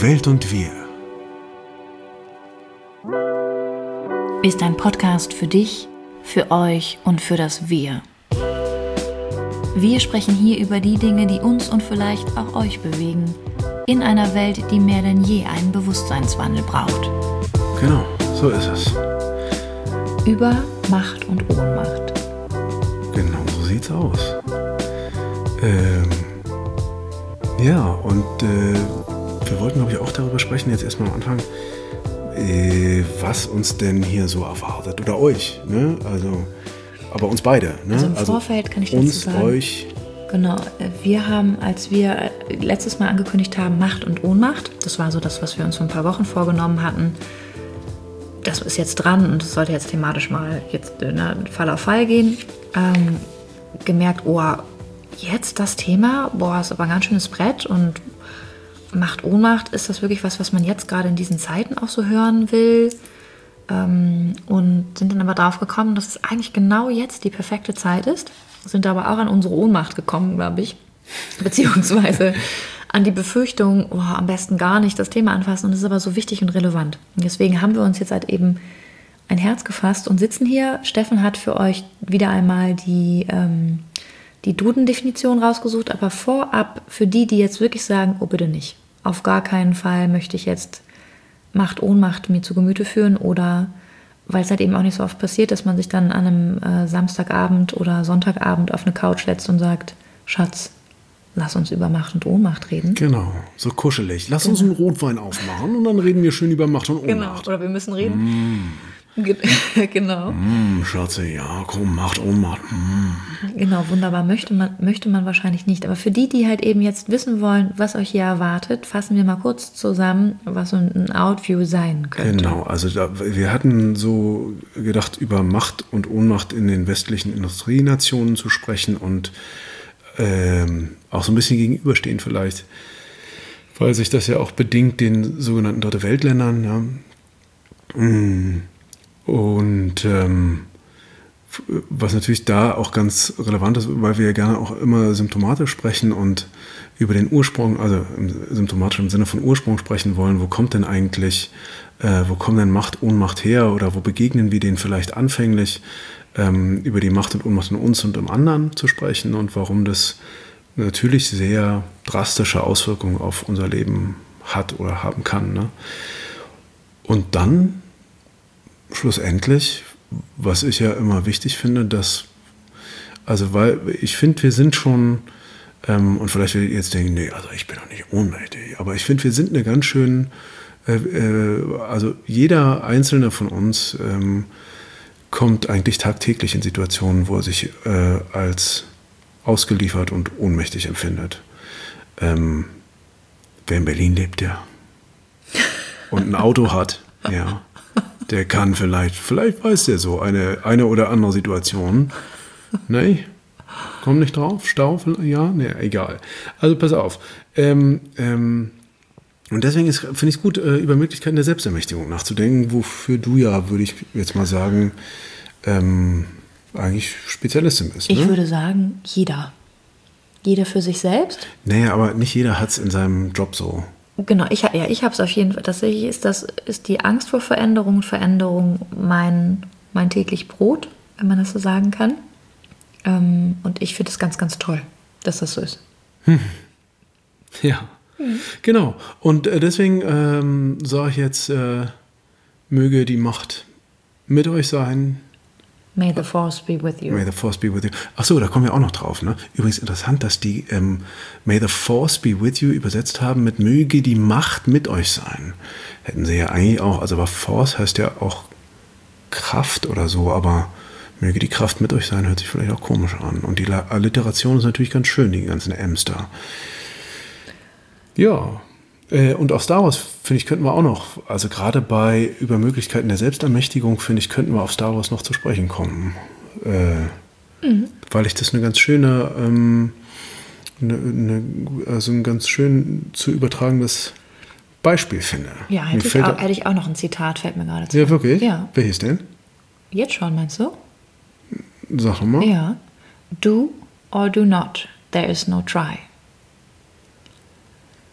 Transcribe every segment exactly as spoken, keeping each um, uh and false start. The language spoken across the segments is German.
Die Welt und wir ist ein Podcast für dich, für euch und für das Wir. Wir sprechen hier über die Dinge, die uns und vielleicht auch euch bewegen, in einer Welt, die mehr denn je einen Bewusstseinswandel braucht. Genau, so ist es. Über Macht und Ohnmacht. Genau, so sieht's aus. Ähm, ja, und äh, wir wollten, glaube ich, auch darüber sprechen, jetzt erstmal am Anfang, äh, was uns denn hier so erwartet. Oder euch, ne? Also, aber uns beide. Ne? Also im also Vorfeld kann ich dazu uns, sagen. Euch. Genau, wir haben, als wir letztes Mal angekündigt haben, Macht und Ohnmacht, das war so das, was wir uns vor ein paar Wochen vorgenommen hatten, das ist jetzt dran und es sollte jetzt thematisch mal jetzt ne, Fall auf Fall gehen, ähm, gemerkt, oh, jetzt das Thema, boah, ist aber ein ganz schönes Brett und Macht, Ohnmacht, ist das wirklich was, was man jetzt gerade in diesen Zeiten auch so hören will? Ähm, und sind dann aber drauf gekommen, dass es eigentlich genau jetzt die perfekte Zeit ist, sind aber auch an unsere Ohnmacht gekommen, glaube ich, beziehungsweise an die Befürchtung, oh, am besten gar nicht das Thema anfassen und es ist aber so wichtig und relevant. Und deswegen haben wir uns jetzt halt eben ein Herz gefasst und sitzen hier. Steffen hat für euch wieder einmal die, ähm, die Duden-Definition rausgesucht, aber vorab für die, die jetzt wirklich sagen, oh bitte nicht, auf gar keinen Fall möchte ich jetzt Macht, Ohnmacht mir zu Gemüte führen oder weil es halt eben auch nicht so oft passiert, dass man sich dann an einem äh, Samstagabend oder Sonntagabend auf eine Couch setzt und sagt, Schatz, lass uns über Macht und Ohnmacht reden. Genau, so kuschelig. Lass genau. uns einen Rotwein aufmachen und dann reden wir schön über Macht und Ohnmacht. Genau, oder wir müssen reden. Mm. Genau. Mm, Schatze, ja, komm, Macht, Ohnmacht. Mm. Genau, wunderbar. Möchte man, möchte man wahrscheinlich nicht. Aber für die, die halt eben jetzt wissen wollen, was euch hier erwartet, fassen wir mal kurz zusammen, was so ein Outview sein könnte. Genau, also da, wir hatten so gedacht, über Macht und Ohnmacht in den westlichen Industrienationen zu sprechen und ähm, auch so ein bisschen gegenüberstehen vielleicht, weil sich das ja auch bedingt den sogenannten Dritte Weltländern. Ja. Und ähm, was natürlich da auch ganz relevant ist, weil wir ja gerne auch immer symptomatisch sprechen und über den Ursprung, also im symptomatischen Sinne von Ursprung sprechen wollen, wo kommt denn eigentlich, äh, wo kommt denn Macht, Ohnmacht her oder wo begegnen wir denen vielleicht anfänglich, ähm, über die Macht und Ohnmacht in uns und im anderen zu sprechen und warum das natürlich sehr drastische Auswirkungen auf unser Leben hat oder haben kann. Ne? Und dann schlussendlich, was ich ja immer wichtig finde, dass, also weil ich finde, wir sind schon, ähm, und vielleicht werdet ihr jetzt denken, nee, also ich bin doch nicht ohnmächtig, aber ich finde, wir sind eine ganz schön, äh, äh, also jeder Einzelne von uns ähm, kommt eigentlich tagtäglich in Situationen, wo er sich äh, als ausgeliefert und ohnmächtig empfindet. Ähm, wer in Berlin lebt, der und ein Auto hat, ja, der kann vielleicht, vielleicht weiß der so eine, eine oder andere Situation. Nee, komm nicht drauf, Stau, ja, nee, egal. Also pass auf. Ähm, ähm, und deswegen finde ich es gut, äh, über Möglichkeiten der Selbstermächtigung nachzudenken, wofür du ja, würde ich jetzt mal sagen, ähm, eigentlich Spezialistin bist. Ich ne? würde sagen, jeder. Jeder für sich selbst. Naja, aber nicht jeder hat es in seinem Job so. Genau, ich, ja, ich habe es auf jeden Fall. Tatsächlich ist, das, ist die Angst vor Veränderung und Veränderung mein, mein täglich Brot, wenn man das so sagen kann. Ähm, und ich finde es ganz, ganz toll, dass das so ist. Hm. Ja, hm. Genau. Und äh, deswegen ähm, sage ich jetzt, äh, möge die Macht mit euch sein. May the force be with you. May the force be with you. Achso, da kommen wir auch noch drauf. Ne? Übrigens interessant, dass die ähm, May the force be with you übersetzt haben mit möge die Macht mit euch sein. Hätten sie ja eigentlich auch, also aber Force heißt ja auch Kraft oder so, aber möge die Kraft mit euch sein, hört sich vielleicht auch komisch an. Und die Alliteration ist natürlich ganz schön, die ganzen M's da. Ja, äh, und auf Star Wars, finde ich, könnten wir auch noch, also gerade bei über Möglichkeiten der Selbstermächtigung, finde ich, könnten wir auf Star Wars noch zu sprechen kommen. Äh, mhm. Weil ich das eine ganz schöne, ähm, eine, eine, also ein ganz schön zu übertragendes Beispiel finde. Ja, hätte ich, auch, hätte ich auch noch ein Zitat, fällt mir gerade zu. Ja, wirklich? Ja. Welches denn? Jetzt schon, meinst du? Sag doch mal. Ja. Do or do not, there is no try. Do or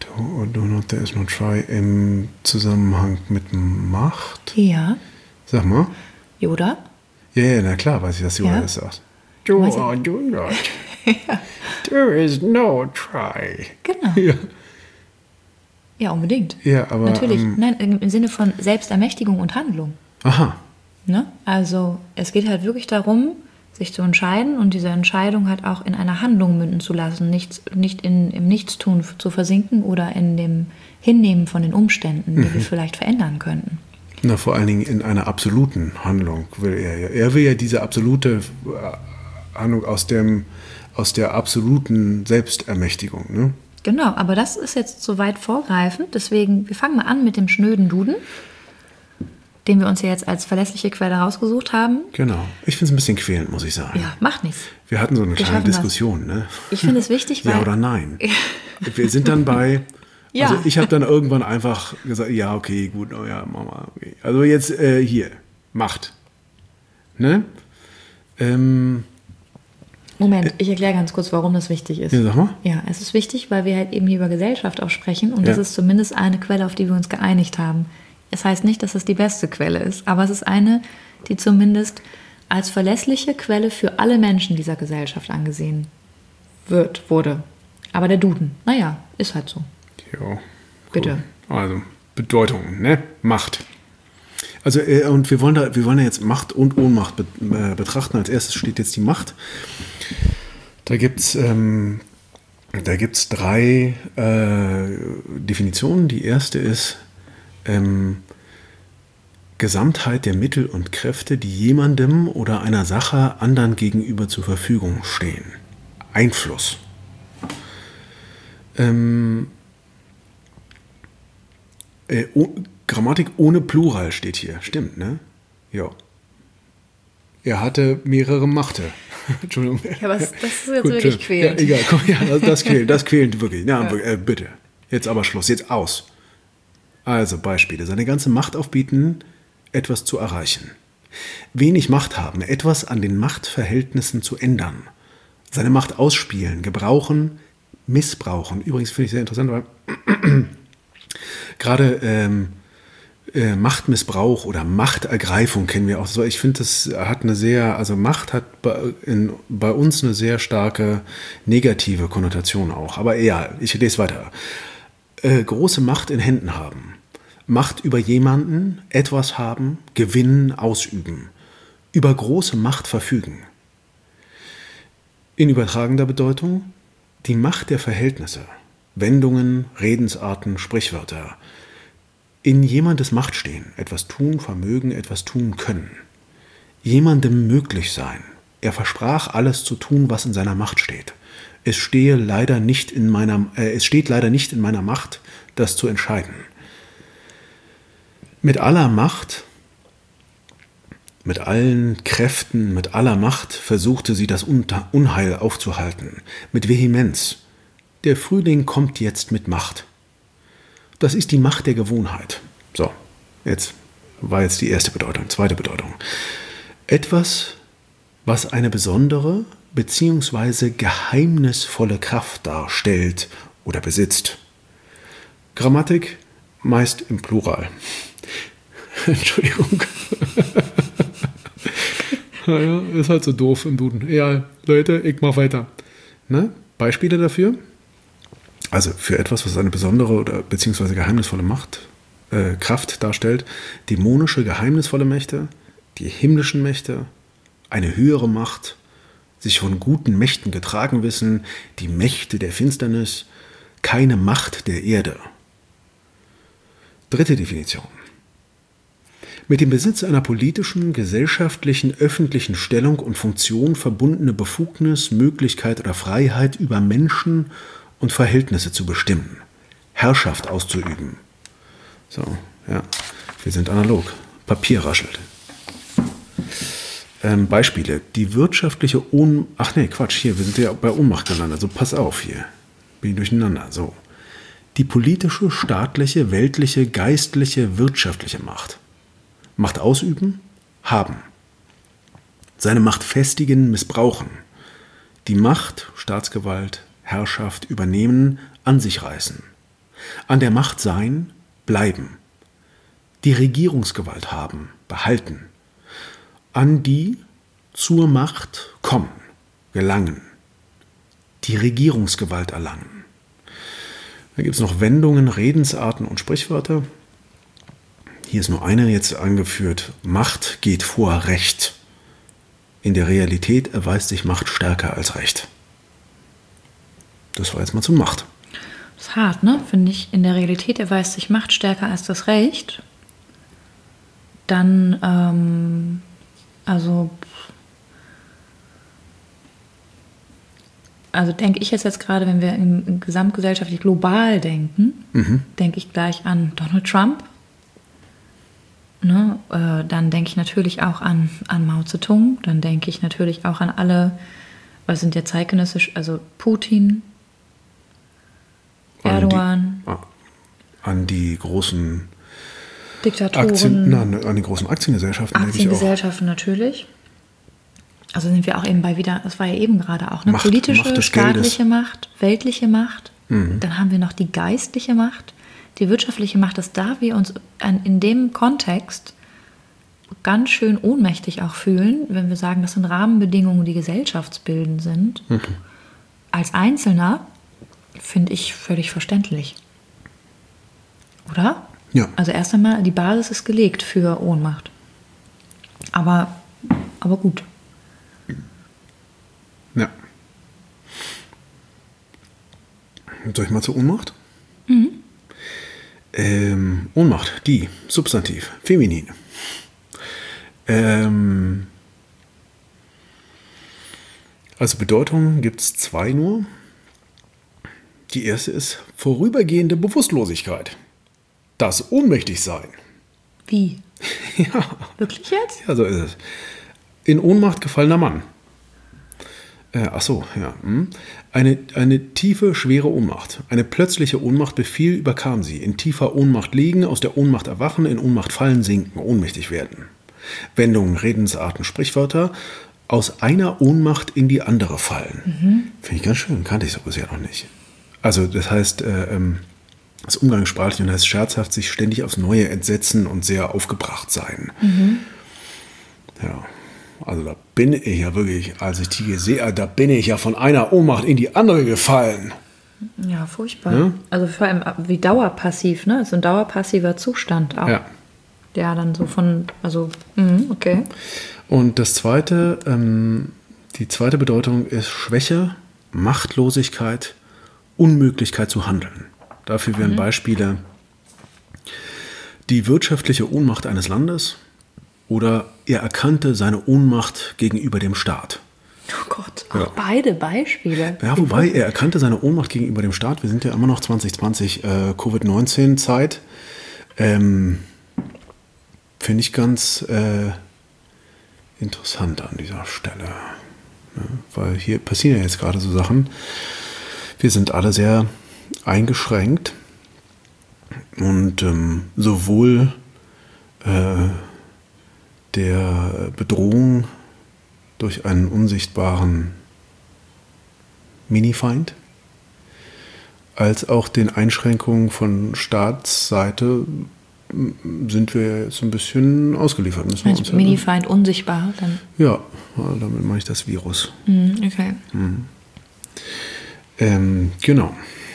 do not, there is no try im Zusammenhang mit Macht. Ja. Sag mal. Yoda? Ja, ja, na klar, weiß ich, dass Yoda Ja. das sagt. Do or do not. Ja. There is no try. Genau. Ja, Ja, unbedingt. ja aber... Natürlich. Ähm, Nein, im im Sinne von Selbstermächtigung und Handlung. aha. Ne? Also es geht halt wirklich darum, sich zu entscheiden und diese Entscheidung halt auch in einer Handlung münden zu lassen, nicht, nicht in, im Nichtstun zu versinken oder in dem Hinnehmen von den Umständen, die wir vielleicht verändern könnten. Na, vor allen Dingen in einer absoluten Handlung will er ja. Er will ja diese absolute äh, Handlung aus, dem, aus der absoluten Selbstermächtigung. Ne? Genau, aber das ist jetzt so weit vorgreifend, deswegen, wir fangen mal an mit dem schnöden Duden, den wir uns ja jetzt als verlässliche Quelle rausgesucht haben. Genau. Ich finde es ein bisschen quälend, muss ich sagen. Ja, macht nichts. Wir hatten so eine Wir kleine schaffen das. Diskussion. Ne? Ich finde es wichtig, weil... Ja oder nein. Wir sind dann bei... Ja. Also ich habe dann irgendwann einfach gesagt, ja, okay, gut, oh ja, Mama, okay. Also jetzt äh, hier, Macht. Ne? Ähm, Moment, ich erkläre ganz kurz, warum das wichtig ist. ja, sag mal. Ja, es ist wichtig, weil wir halt eben hier über Gesellschaft auch sprechen und das Ja. ist zumindest eine Quelle, auf die wir uns geeinigt haben. Es heißt nicht, dass es die beste Quelle ist, aber es ist eine, die zumindest als verlässliche Quelle für alle Menschen dieser Gesellschaft angesehen wird, wurde. Aber der Duden, naja, ist halt so. Jo, Bitte. Also Bedeutung, ne? Macht. Also äh, und wir wollen da, wir wollen ja jetzt Macht und Ohnmacht be äh, betrachten. Als erstes steht jetzt die Macht. Da gibt's ähm, da gibt's drei äh, Definitionen. Die erste ist ähm, Gesamtheit der Mittel und Kräfte, die jemandem oder einer Sache anderen gegenüber zur Verfügung stehen. Einfluss. Ähm, Äh, oh, Grammatik ohne Plural steht hier. Stimmt, ne? Ja. Er hatte mehrere Machte. Entschuldigung. Ja, aber das das ist jetzt Gut, wirklich schön. quälend. Ja, egal, komm, ja, das, das quält, das quält wirklich. Ja, äh, bitte. Jetzt aber Schluss, jetzt aus. Also Beispiele. Seine ganze Macht aufbieten, etwas zu erreichen. Wenig Macht haben, etwas an den Machtverhältnissen zu ändern. Seine Macht ausspielen, gebrauchen, missbrauchen. Übrigens finde ich sehr interessant, weil gerade ähm, äh, Machtmissbrauch oder Machtergreifung kennen wir auch so. Ich finde, das hat eine sehr, also Macht hat bei, in, bei uns eine sehr starke negative Konnotation auch. Aber ja, ich lese weiter. Äh, große Macht in Händen haben. Macht über jemanden, etwas haben, gewinnen, ausüben. Über große Macht verfügen. In übertragender Bedeutung die Macht der Verhältnisse. Wendungen, Redensarten, Sprichwörter. In jemandes Macht stehen, etwas tun, vermögen, etwas tun können. Jemandem möglich sein. Er versprach, alles zu tun, was in seiner Macht steht. Es stehe leider nicht in meiner, äh, es steht leider nicht in meiner Macht, das zu entscheiden. Mit aller Macht, mit allen Kräften, mit aller Macht versuchte sie das Unheil aufzuhalten. Mit Vehemenz. Der Frühling kommt jetzt mit Macht. Das ist die Macht der Gewohnheit. So, jetzt war jetzt die erste Bedeutung. Zweite Bedeutung. Etwas, was eine besondere bzw. geheimnisvolle Kraft darstellt oder besitzt. Grammatik meist im Plural. Entschuldigung. Naja, ist halt so doof im Duden. Ja, Leute, ich mach weiter. Ne? Beispiele dafür? Also für etwas, was eine besondere oder beziehungsweise geheimnisvolle Macht, äh, Kraft darstellt, dämonische, geheimnisvolle Mächte, die himmlischen Mächte, eine höhere Macht, sich von guten Mächten getragen wissen, die Mächte der Finsternis, keine Macht der Erde. Dritte Definition. Mit dem Besitz einer politischen, gesellschaftlichen, öffentlichen Stellung und Funktion verbundene Befugnis, Möglichkeit oder Freiheit über Menschen und Verhältnisse zu bestimmen, Herrschaft auszuüben. So, ja, wir sind analog. Papier raschelt. Ähm, Beispiele. Die wirtschaftliche Ohnmacht. Ach nee, Quatsch, hier, wir sind ja bei Ohnmacht gelandet. So, pass auf hier. Bin ich durcheinander. So. Die politische, staatliche, weltliche, geistliche, wirtschaftliche Macht. Macht ausüben, haben. Seine Macht festigen, missbrauchen. Die Macht, Staatsgewalt, Herrschaft übernehmen, an sich reißen. An der Macht sein, bleiben. Die Regierungsgewalt haben, behalten. An die zur Macht kommen, gelangen. Die Regierungsgewalt erlangen. Da gibt es noch Wendungen, Redensarten und Sprichwörter. Hier ist nur eine jetzt angeführt. Macht geht vor Recht. In der Realität erweist sich Macht stärker als Recht. Das war jetzt mal zur Macht. Das ist hart, ne? Finde ich. In der Realität erweist sich Macht stärker als das Recht. Dann, ähm, also, also denke ich jetzt, jetzt gerade, wenn wir im, im gesamtgesellschaftlich global denken, mhm. denke ich gleich an Donald Trump. Ne? Äh, dann denke ich natürlich auch an, an Mao Zedong. Dann denke ich natürlich auch an alle, was sind ja zeitgenössisch, also Putin, Erdogan. An die, an die großen Diktatoren. Aktien, nein, an die großen Aktiengesellschaften. Aktiengesellschaften natürlich. Also sind wir auch eben bei wieder, das war ja eben gerade auch eine Macht, politische, Macht staatliche Macht, weltliche Macht. Mhm. Dann haben wir noch die geistliche Macht, die wirtschaftliche Macht, dass da wir uns in dem Kontext ganz schön ohnmächtig auch fühlen, wenn wir sagen, das sind Rahmenbedingungen, die gesellschaftsbildend sind. Mhm. Als Einzelner finde ich völlig verständlich. Oder? Ja. Also erst einmal, die Basis ist gelegt für Ohnmacht. Aber, aber gut. Ja. Soll ich mal zur Ohnmacht? Mhm. Ähm, Ohnmacht, die, Substantiv, feminin. Ähm, also Bedeutung gibt es zwei nur. Die erste ist vorübergehende Bewusstlosigkeit. Das Ohnmächtigsein. Wie? Ja. Wirklich jetzt? Ja, so ist es. In Ohnmacht gefallener Mann. Äh, ach so, ja. Hm. Eine, eine tiefe, schwere Ohnmacht. Eine plötzliche Ohnmacht befiel, überkam sie. In tiefer Ohnmacht liegen, aus der Ohnmacht erwachen, in Ohnmacht fallen, sinken, ohnmächtig werden. Wendungen, Redensarten, Sprichwörter. Aus einer Ohnmacht in die andere fallen. Mhm. Finde ich ganz schön, kannte ich so bisher noch nicht. Also das heißt, äh, ähm, das Umgangssprachliche und heißt scherzhaft sich ständig aufs Neue entsetzen und sehr aufgebracht sein. Mhm. Ja, also da bin ich ja wirklich, als ich die sehe, da bin ich ja von einer Ohnmacht in die andere gefallen. Ja, furchtbar. Ja? Also vor allem wie dauerpassiv, ne? Das ist ein dauerpassiver Zustand auch. Ja. Der dann so von, also, mh, okay. Und das zweite, ähm, die zweite Bedeutung ist Schwäche, Machtlosigkeit, Unmöglichkeit zu handeln. Dafür wären mhm. Beispiele die wirtschaftliche Ohnmacht eines Landes oder er erkannte seine Ohnmacht gegenüber dem Staat. Oh Gott, auch ja. beide Beispiele. Ja, wobei er erkannte seine Ohnmacht gegenüber dem Staat. Wir sind ja immer noch zwanzig zwanzig äh, Covid neunzehn Zeit. Ähm, Finde ich ganz äh, interessant an dieser Stelle. Ja, weil hier passieren ja jetzt gerade so Sachen. Wir sind alle sehr eingeschränkt und ähm, sowohl äh, der Bedrohung durch einen unsichtbaren Minifeind als auch den Einschränkungen von Staatsseite sind wir jetzt ein bisschen ausgeliefert. Müssen wir uns Minifeind ja, unsichtbar? Dann. Ja, damit meine ich das Virus. Mm, okay. Mhm. Ähm, genau.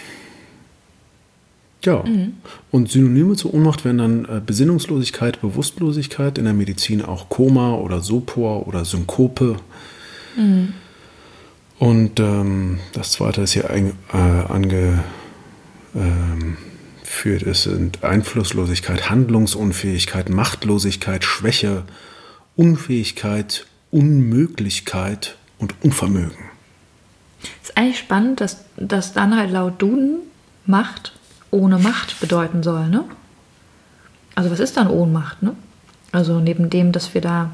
Ja, mhm. Und Synonyme zur Ohnmacht wären dann äh, Besinnungslosigkeit, Bewusstlosigkeit, in der Medizin auch Koma oder Sopor oder Synkope. Mhm. Und ähm, das zweite ist hier ein, äh, angeführt, ähm, ist sind Einflusslosigkeit, Handlungsunfähigkeit, Machtlosigkeit, Schwäche, Unfähigkeit, Unmöglichkeit und Unvermögen. Ist eigentlich spannend, dass, dass dann halt laut Duden Macht ohne Macht bedeuten soll, ne? Also was ist dann Ohnmacht, ne? Also neben dem, dass wir da,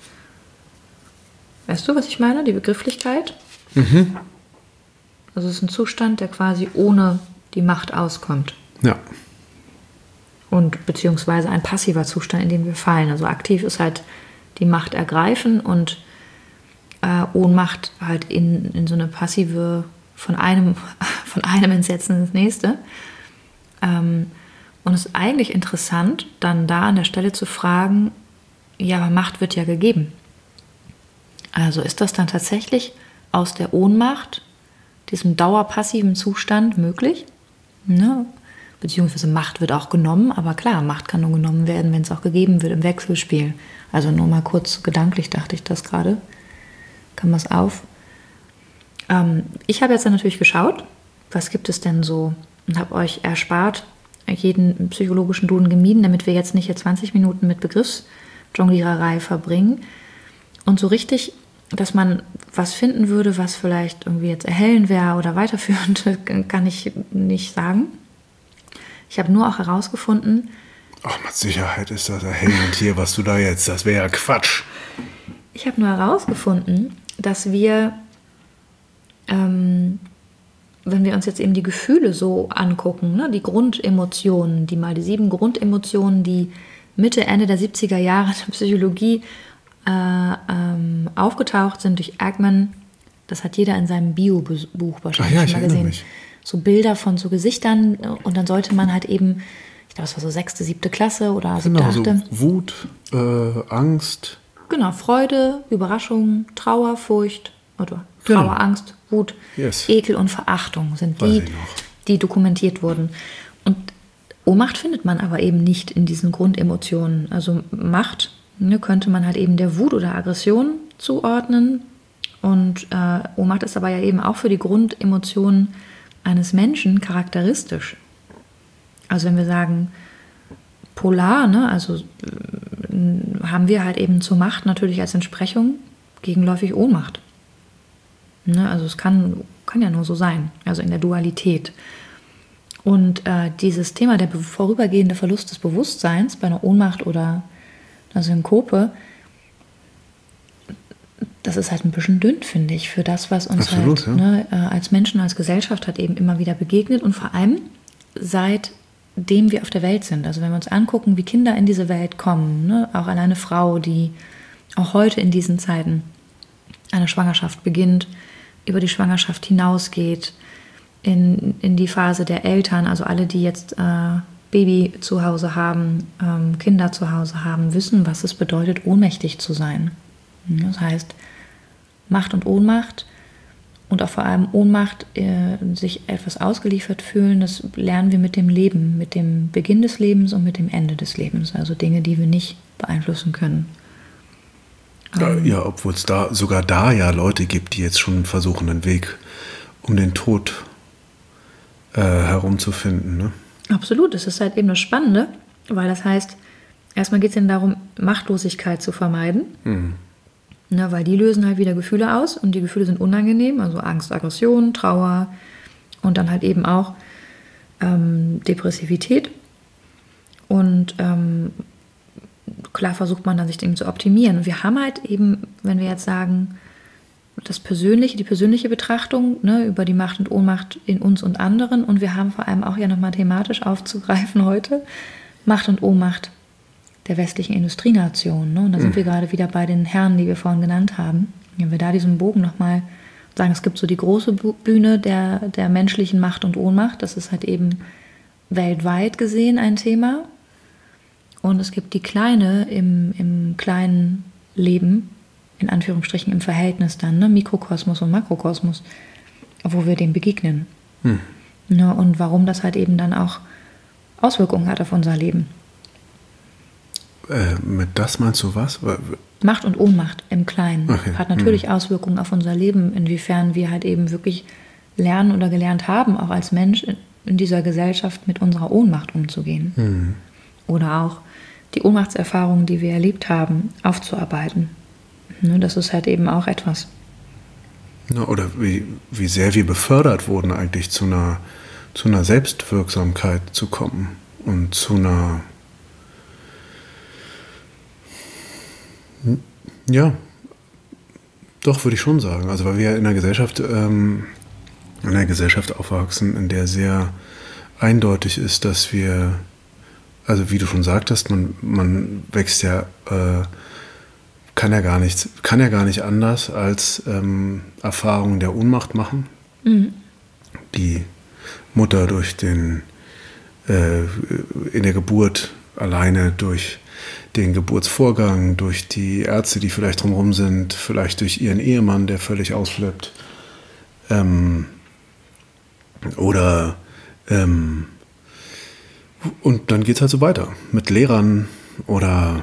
weißt du, was ich meine? Die Begrifflichkeit? Mhm. Also es ist ein Zustand, der quasi ohne die Macht auskommt. Ja. Und beziehungsweise ein passiver Zustand, in dem wir fallen. Also aktiv ist halt die Macht ergreifen und äh, Ohnmacht halt in, in so eine passive, von einem, von einem Entsetzen ins nächste. Ähm, und es ist eigentlich interessant, dann da an der Stelle zu fragen, ja, aber Macht wird ja gegeben. Also ist das dann tatsächlich aus der Ohnmacht, diesem dauerpassiven Zustand möglich? Ne? Beziehungsweise Macht wird auch genommen, aber klar, Macht kann nur genommen werden, wenn es auch gegeben wird im Wechselspiel. Also nur mal kurz gedanklich dachte ich das gerade. Kam das auf? Ähm, ich habe jetzt dann natürlich geschaut, was gibt es denn so, und habe euch erspart, jeden psychologischen Duden gemieden, damit wir jetzt nicht hier zwanzig Minuten mit Begriffsjongliererei verbringen. Und so richtig, dass man was finden würde, was vielleicht irgendwie jetzt erhellend wäre oder weiterführend, kann ich nicht sagen. Ich habe nur auch herausgefunden... Ach, mit Sicherheit ist das erhellend hier, was du da jetzt... Das wäre ja Quatsch. Ich habe nur herausgefunden, dass wir, ähm, wenn wir uns jetzt eben die Gefühle so angucken, ne, die Grundemotionen, die mal die sieben Grundemotionen, die Mitte, Ende der siebziger Jahre in der Psychologie äh, ähm, aufgetaucht sind durch Ekman, das hat jeder in seinem Bio-Buch wahrscheinlich Ach ja, ich schon mal gesehen. Mich. So Bilder von so Gesichtern und dann sollte man halt eben, ich glaube, es war so sechste, siebte Klasse oder siebte, genau, achte. So Wut, äh, Angst. Genau, Freude, Überraschung, Trauer, Furcht oder Trauer, genau. Angst, Wut, yes. Ekel und Verachtung sind die, die dokumentiert wurden. Und Ohnmacht findet man aber eben nicht in diesen Grundemotionen. Also Macht, ne, könnte man halt eben der Wut oder Aggression zuordnen. Und äh, Ohnmacht ist aber ja eben auch für die Grundemotionen eines Menschen charakteristisch. Also wenn wir sagen polar, ne, also äh, haben wir halt eben zur Macht natürlich als Entsprechung gegenläufig Ohnmacht. Ne, also es kann, kann ja nur so sein, also in der Dualität. Und äh, dieses Thema, der vorübergehende Verlust des Bewusstseins bei einer Ohnmacht oder einer Synkope, das ist halt ein bisschen dünn, finde ich, für das, was uns Absolut, halt ja. ne, als Menschen, als Gesellschaft halt eben immer wieder begegnet und vor allem seitdem wir auf der Welt sind. Also wenn wir uns angucken, wie Kinder in diese Welt kommen, ne, auch alleine Frau, die auch heute in diesen Zeiten eine Schwangerschaft beginnt, über die Schwangerschaft hinausgeht, in, in die Phase der Eltern, also alle, die jetzt äh, Baby zu Hause haben, ähm, Kinder zu Hause haben, wissen, was es bedeutet, ohnmächtig zu sein. Das heißt, Macht und Ohnmacht und auch vor allem Ohnmacht, äh, sich etwas ausgeliefert fühlen, das lernen wir mit dem Leben, mit dem Beginn des Lebens und mit dem Ende des Lebens. Also Dinge, die wir nicht beeinflussen können. Ja, ja, obwohl es da sogar da ja Leute gibt, die jetzt schon versuchen, einen Weg um den Tod äh, herumzufinden. Ne? Absolut, das ist halt eben das Spannende, weil das heißt, erstmal geht es ihnen darum, Machtlosigkeit zu vermeiden. Mhm. Ne, weil die lösen halt wieder Gefühle aus und die Gefühle sind unangenehm, also Angst, Aggression, Trauer und dann halt eben auch ähm, Depressivität. Und ähm, klar versucht man dann, sich dem zu optimieren. Und wir haben halt eben, wenn wir jetzt sagen, das Persönliche, die persönliche Betrachtung, ne, über die Macht und Ohnmacht in uns und anderen, und wir haben vor allem auch ja nochmal thematisch aufzugreifen heute, Macht und Ohnmacht der westlichen Industrienation. Ne? Und da sind mhm. wir gerade wieder bei den Herren, die wir vorhin genannt haben. Wenn wir da diesen Bogen nochmal sagen, es gibt so die große Bühne der, der menschlichen Macht und Ohnmacht, das ist halt eben weltweit gesehen ein Thema. Und es gibt die kleine im, im kleinen Leben, in Anführungsstrichen im Verhältnis dann, ne? Mikrokosmos und Makrokosmos, wo wir dem begegnen. Mhm. Ne? Und warum das halt eben dann auch Auswirkungen hat auf unser Leben. Äh, mit das meinst du was? Macht und Ohnmacht im Kleinen okay. hat natürlich mhm. Auswirkungen auf unser Leben, inwiefern wir halt eben wirklich lernen oder gelernt haben, auch als Mensch in dieser Gesellschaft mit unserer Ohnmacht umzugehen. Mhm. Oder auch die Ohnmachtserfahrungen, die wir erlebt haben, aufzuarbeiten. Ne, das ist halt eben auch etwas. Ja, oder wie, wie sehr wir befördert wurden, eigentlich zu einer, zu einer Selbstwirksamkeit zu kommen und zu einer Ja, doch, würde ich schon sagen. Also weil wir in einer Gesellschaft, ähm, in einer Gesellschaft aufwachsen, in der sehr eindeutig ist, dass wir, also wie du schon sagtest, man, man wächst ja, äh, kann ja gar nichts, kann ja gar nicht anders als ähm, Erfahrungen der Ohnmacht machen. Mhm. Die Mutter durch den äh, in der Geburt alleine durch den Geburtsvorgang, durch die Ärzte, die vielleicht drumherum sind, vielleicht durch ihren Ehemann, der völlig ausflippt. Ähm, oder ähm, und dann geht es halt so weiter. Mit Lehrern oder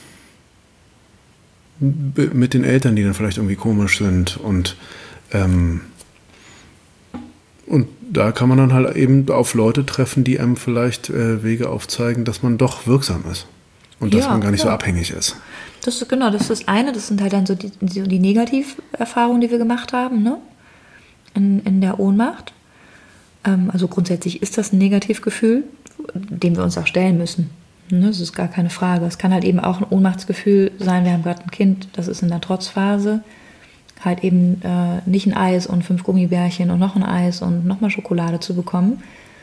b- mit den Eltern, die dann vielleicht irgendwie komisch sind. Und, ähm, und da kann man dann halt eben auf Leute treffen, die einem vielleicht äh, Wege aufzeigen, dass man doch wirksam ist. Und dass Ja, man gar nicht klar. so abhängig ist. Das ist genau, das ist das eine. Das sind halt dann so die, die, die Negativerfahrungen, die wir gemacht haben, ne? In, in der Ohnmacht. Ähm, also grundsätzlich ist das ein Negativgefühl, dem wir uns auch stellen müssen. Ne? Das ist gar keine Frage. Es kann halt eben auch ein Ohnmachtsgefühl sein. Wir haben gerade ein Kind, das ist in der Trotzphase. Halt eben äh, nicht ein Eis und fünf Gummibärchen und noch ein Eis und nochmal Schokolade zu bekommen.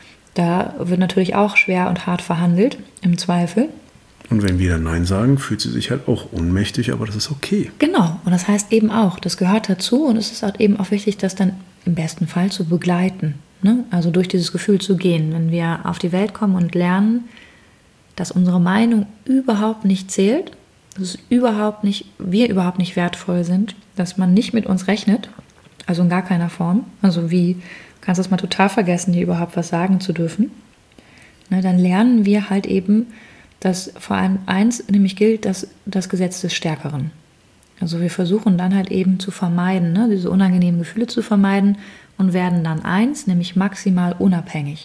Da wird natürlich auch schwer und hart verhandelt, im Zweifel. Und wenn wir dann Nein sagen, fühlt sie sich halt auch ohnmächtig, aber das ist okay. Genau, und das heißt eben auch, das gehört dazu und es ist halt eben auch wichtig, das dann im besten Fall zu begleiten. Ne? Also durch dieses Gefühl zu gehen. Wenn wir auf die Welt kommen und lernen, dass unsere Meinung überhaupt nicht zählt, dass überhaupt nicht, wir überhaupt nicht wertvoll sind, dass man nicht mit uns rechnet, also in gar keiner Form, also wie, du kannst das mal total vergessen, hier überhaupt was sagen zu dürfen, ne, dann lernen wir halt eben, dass vor allem eins nämlich gilt, dass das Gesetz des Stärkeren. Also wir versuchen dann halt eben zu vermeiden, ne, diese unangenehmen Gefühle zu vermeiden und werden dann eins, nämlich maximal unabhängig.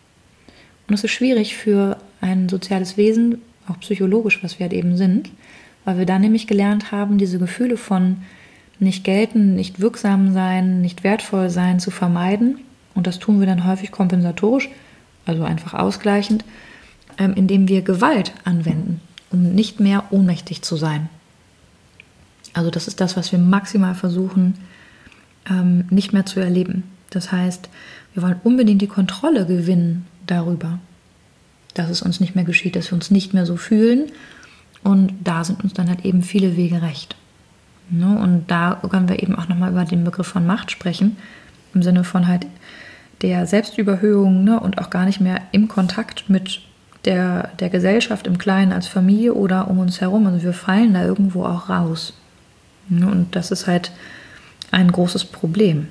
Und das ist schwierig für ein soziales Wesen, auch psychologisch, was wir halt eben sind, weil wir dann nämlich gelernt haben, diese Gefühle von nicht gelten, nicht wirksam sein, nicht wertvoll sein zu vermeiden. Und das tun wir dann häufig kompensatorisch, also einfach ausgleichend, ähm, indem wir Gewalt anwenden, um nicht mehr ohnmächtig zu sein. Also das ist das, was wir maximal versuchen, ähm, nicht mehr zu erleben. Das heißt, wir wollen unbedingt die Kontrolle gewinnen darüber, dass es uns nicht mehr geschieht, dass wir uns nicht mehr so fühlen. Und da sind uns dann halt eben viele Wege recht. Ne? Und da können wir eben auch nochmal über den Begriff von Macht sprechen, im Sinne von halt der Selbstüberhöhung, ne? Und auch gar nicht mehr im Kontakt mit der, der Gesellschaft im Kleinen als Familie oder um uns herum. Also wir fallen da irgendwo auch raus. Ne? Und das ist halt ein großes Problem.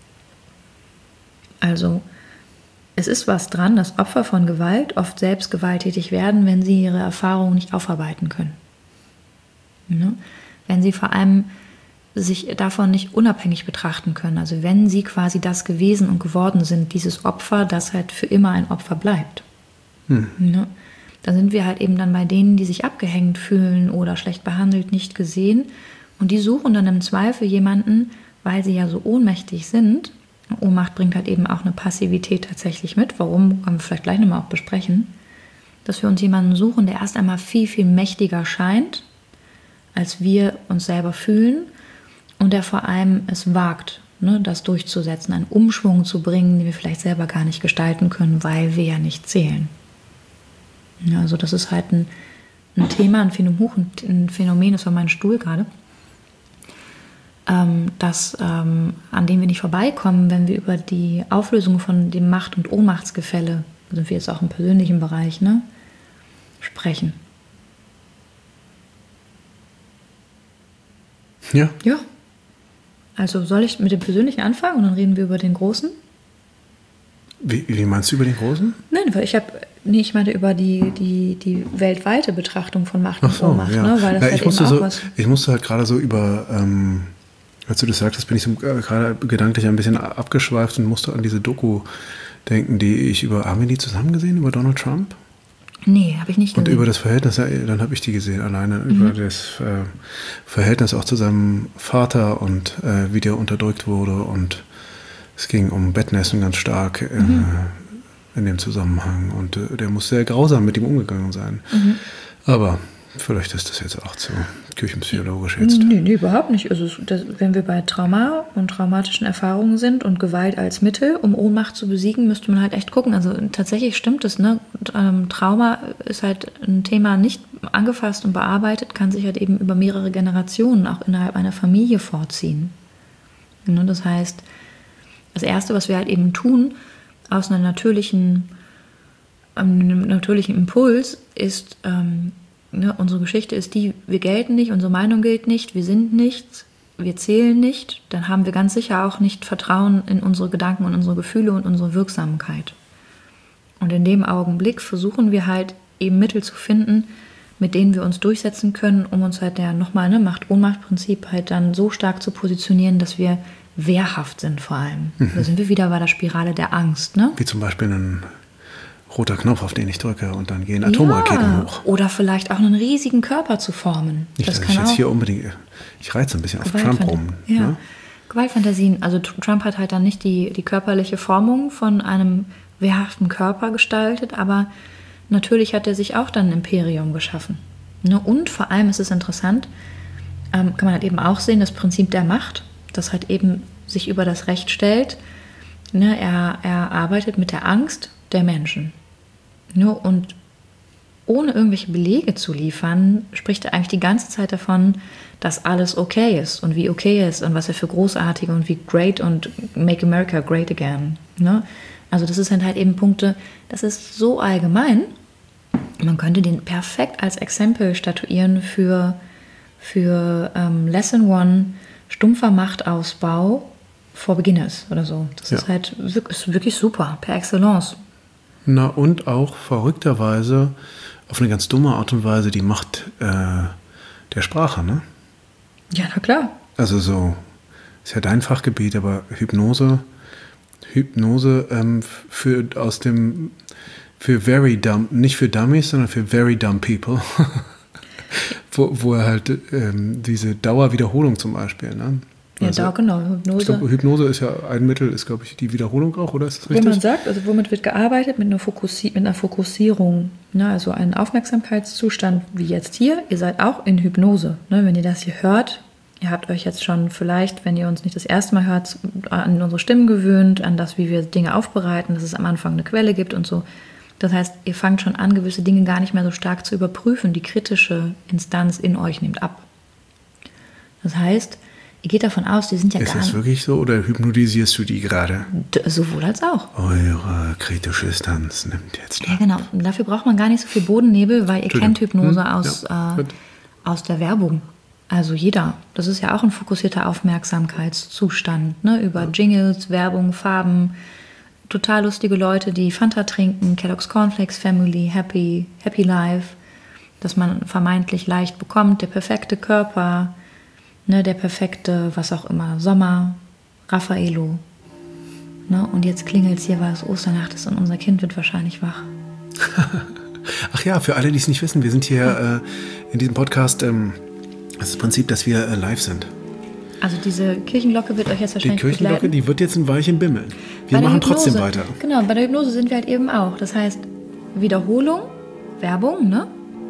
Also es ist was dran, dass Opfer von Gewalt oft selbst gewalttätig werden, wenn sie ihre Erfahrungen nicht aufarbeiten können. Ne? Wenn sie vor allem sich davon nicht unabhängig betrachten können. Also wenn sie quasi das gewesen und geworden sind, dieses Opfer, das halt für immer ein Opfer bleibt. Hm. Ne? Dann sind wir halt eben dann bei denen, die sich abgehängt fühlen oder schlecht behandelt, nicht gesehen. Und die suchen dann im Zweifel jemanden, weil sie ja so ohnmächtig sind. Ohnmacht bringt halt eben auch eine Passivität tatsächlich mit. Warum, können wir vielleicht gleich nochmal auch besprechen. Dass wir uns jemanden suchen, der erst einmal viel, viel mächtiger scheint, als wir uns selber fühlen. Und der vor allem es wagt, ne, das durchzusetzen, einen Umschwung zu bringen, den wir vielleicht selber gar nicht gestalten können, weil wir ja nicht zählen. Ja, also das ist halt ein, ein Thema, ein Phänomen, ein Phänomen, das war mein Stuhl gerade, ähm, das, ähm, an dem wir nicht vorbeikommen, wenn wir über die Auflösung von dem Macht- und Ohnmachtsgefälle, da sind wir jetzt auch im persönlichen Bereich, ne, sprechen. Ja. Ja. Also soll ich mit dem Persönlichen anfangen und dann reden wir über den Großen? Wie, wie meinst du über den Großen? Nein, weil ich habe, nee, ich meine über die, die, die weltweite Betrachtung von Macht und Ach so, Ohnmacht, ja. ne? Weil das ja, halt ich, musste eben auch so, was. ich musste halt gerade so über, ähm, als du das sagtest, bin ich so äh, gerade gedanklich ein bisschen abgeschweift und musste an diese Doku denken, die ich über, haben wir die zusammen gesehen, über Donald Trump? Nee, habe ich nicht gesehen. Und über das Verhältnis, ja, dann habe ich die gesehen, alleine mhm. über das äh, Verhältnis auch zu seinem Vater und äh, wie der unterdrückt wurde. Und es ging um Bettnässen ganz stark äh, mhm. in dem Zusammenhang. Und äh, der muss sehr grausam mit ihm umgegangen sein. Mhm. Aber vielleicht ist das jetzt auch zu küchenpsychologisch jetzt. Nee, nee, überhaupt nicht. Also das, wenn wir bei Trauma und traumatischen Erfahrungen sind und Gewalt als Mittel, um Ohnmacht zu besiegen, müsste man halt echt gucken. Also tatsächlich stimmt es, ne? Ähm, Trauma ist halt ein Thema nicht angefasst und bearbeitet, kann sich halt eben über mehrere Generationen auch innerhalb einer Familie vorziehen. Ne? Das heißt, das Erste, was wir halt eben tun, aus einer natürlichen einem natürlichen Impuls ist, ähm, ne, unsere Geschichte ist die, wir gelten nicht, unsere Meinung gilt nicht, wir sind nichts, wir zählen nicht, dann haben wir ganz sicher auch nicht Vertrauen in unsere Gedanken und unsere Gefühle und unsere Wirksamkeit. Und in dem Augenblick versuchen wir halt eben Mittel zu finden, mit denen wir uns durchsetzen können, um uns halt der nochmal ne, Macht-Ohnmacht-Prinzip halt dann so stark zu positionieren, dass wir wehrhaft sind vor allem. Mhm. Da sind wir wieder bei der Spirale der Angst. Ne? Wie zum Beispiel ein roter Knopf, auf den ich drücke und dann gehen Atomraketen ja, hoch. Oder vielleicht auch einen riesigen Körper zu formen. Nicht, das dass kann ich jetzt auch hier unbedingt, ich reize ein bisschen auf Trump rum. Ja. Ne? Gewaltfantasien, also Trump hat halt dann nicht die, die körperliche Formung von einem wehrhaften Körper gestaltet, aber natürlich hat er sich auch dann ein Imperium geschaffen. Ne? Und vor allem ist es interessant, ähm, kann man halt eben auch sehen, das Prinzip der Macht, das halt eben sich über das Recht stellt. Ne? Er, er arbeitet mit der Angst der Menschen. Ne? Und ohne irgendwelche Belege zu liefern, spricht er eigentlich die ganze Zeit davon, dass alles okay ist und wie okay ist und was er für großartige und wie great und make America great again. Ne? Also das sind halt eben Punkte, das ist so allgemein, man könnte den perfekt als Exempel statuieren für, für ähm, Lesson One, stumpfer Machtausbau for Beginners oder so. Das ja. ist halt ist wirklich super, per Excellence. Na und auch verrückterweise auf eine ganz dumme Art und Weise die Macht äh, der Sprache, ne? Ja, na klar. Also so, ist ja dein Fachgebiet, aber Hypnose, Hypnose ähm, für aus dem für very dumb, nicht für Dummies, sondern für very dumb people, wo, wo er halt ähm, diese Dauerwiederholung zum Beispiel, ne? Ja, also, da genau, Hypnose. Ich glaube, Hypnose ist ja ein Mittel, ist glaube ich die Wiederholung auch, oder ist das richtig? Wo man sagt, also womit wird gearbeitet? Mit einer, Fokussi- mit einer Fokussierung, ne? Also ein Aufmerksamkeitszustand wie jetzt hier, ihr seid auch in Hypnose, ne? Wenn ihr das hier hört, ihr habt euch jetzt schon vielleicht, wenn ihr uns nicht das erste Mal hört, an unsere Stimmen gewöhnt, an das, wie wir Dinge aufbereiten, dass es am Anfang eine Quelle gibt und so. Das heißt, ihr fangt schon an, gewisse Dinge gar nicht mehr so stark zu überprüfen. Die kritische Instanz in euch nimmt ab. Das heißt, ihr geht davon aus, die sind ja ist gar nicht... Ist das wirklich so oder hypnotisierst du die gerade? D- sowohl als auch. Eure kritische Instanz nimmt jetzt ab. Ja, genau. Und dafür braucht man gar nicht so viel Bodennebel, weil ihr kennt Hypnose hm, aus, ja, äh, aus der Werbung. Also jeder. Das ist ja auch ein fokussierter Aufmerksamkeitszustand. Ne? Über ja. Jingles, Werbung, Farben. Total lustige Leute, die Fanta trinken, Kellogg's Cornflakes Family, Happy, Happy Life, dass man vermeintlich leicht bekommt, der perfekte Körper, ne, der perfekte, was auch immer, Sommer, Raffaello. Ne, und jetzt klingelt es hier, weil es Osternacht ist und unser Kind wird wahrscheinlich wach. Ach ja, für alle, die es nicht wissen, wir sind hier äh, in diesem Podcast, ähm, das ist das Prinzip, dass wir äh, live sind. Also diese Kirchenglocke wird euch jetzt wahrscheinlich Die Kirchenglocke, begleiten. die wird jetzt ein Weilchen bimmeln. Wir Bei machen Hypnose, trotzdem weiter. Genau, bei der Hypnose sind wir halt eben auch. Das heißt, Wiederholung, Werbung, ne?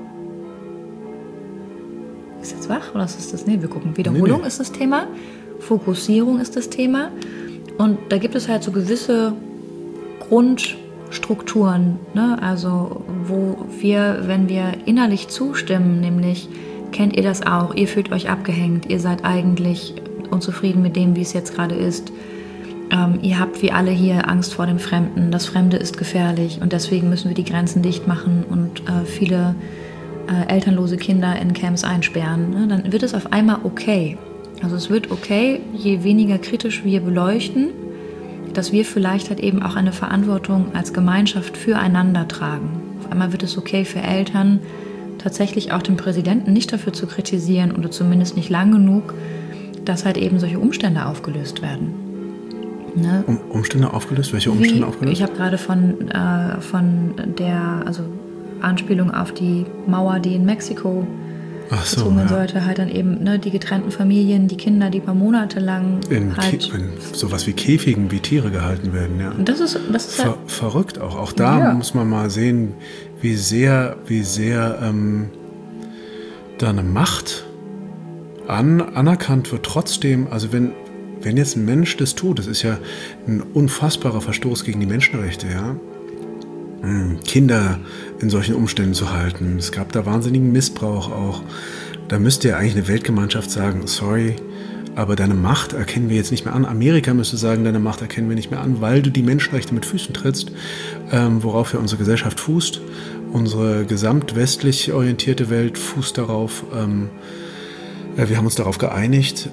Ist jetzt wach oder ist das? Nee, wir gucken. Wiederholung nee, nee. ist das Thema, Fokussierung ist das Thema. Und da gibt es halt so gewisse Grundstrukturen, ne? Also wo wir, wenn wir innerlich zustimmen, nämlich kennt ihr das auch, ihr fühlt euch abgehängt, ihr seid eigentlich unzufrieden mit dem, wie es jetzt gerade ist. Ähm, ihr habt wie alle hier Angst vor dem Fremden, das Fremde ist gefährlich und deswegen müssen wir die Grenzen dicht machen und äh, viele äh, elternlose Kinder in Camps einsperren. Ne? Dann wird es auf einmal okay. Also es wird okay, je weniger kritisch wir beleuchten, dass wir vielleicht halt eben auch eine Verantwortung als Gemeinschaft füreinander tragen. Auf einmal wird es okay für Eltern, tatsächlich auch den Präsidenten nicht dafür zu kritisieren oder zumindest nicht lang genug, dass halt eben solche Umstände aufgelöst werden. Ne? Um, Umstände aufgelöst? Welche Umstände Wie, aufgelöst? Ich habe gerade von, äh, von der also Anspielung auf die Mauer, die in Mexiko Ach so, gezogen werden ja. sollte, halt dann eben ne, die getrennten Familien, die Kinder, die paar Monate lang in, halt... in sowas wie Käfigen, wie Tiere gehalten werden, ja. Das ist, das ist Ver, halt, verrückt auch. Auch da ja. muss man mal sehen, wie sehr, wie sehr ähm, da eine Macht an, anerkannt wird. Trotzdem, also wenn, wenn jetzt ein Mensch das tut, das ist ja ein unfassbarer Verstoß gegen die Menschenrechte, ja. Kinder in solchen Umständen zu halten. Es gab da wahnsinnigen Missbrauch auch. Da müsste ja eigentlich eine Weltgemeinschaft sagen, sorry, aber deine Macht erkennen wir jetzt nicht mehr an. Amerika müsste sagen, deine Macht erkennen wir nicht mehr an, weil du die Menschenrechte mit Füßen trittst, ähm, worauf ja unsere Gesellschaft fußt. Unsere gesamtwestlich orientierte Welt fußt darauf. Ähm, äh, wir haben uns darauf geeinigt,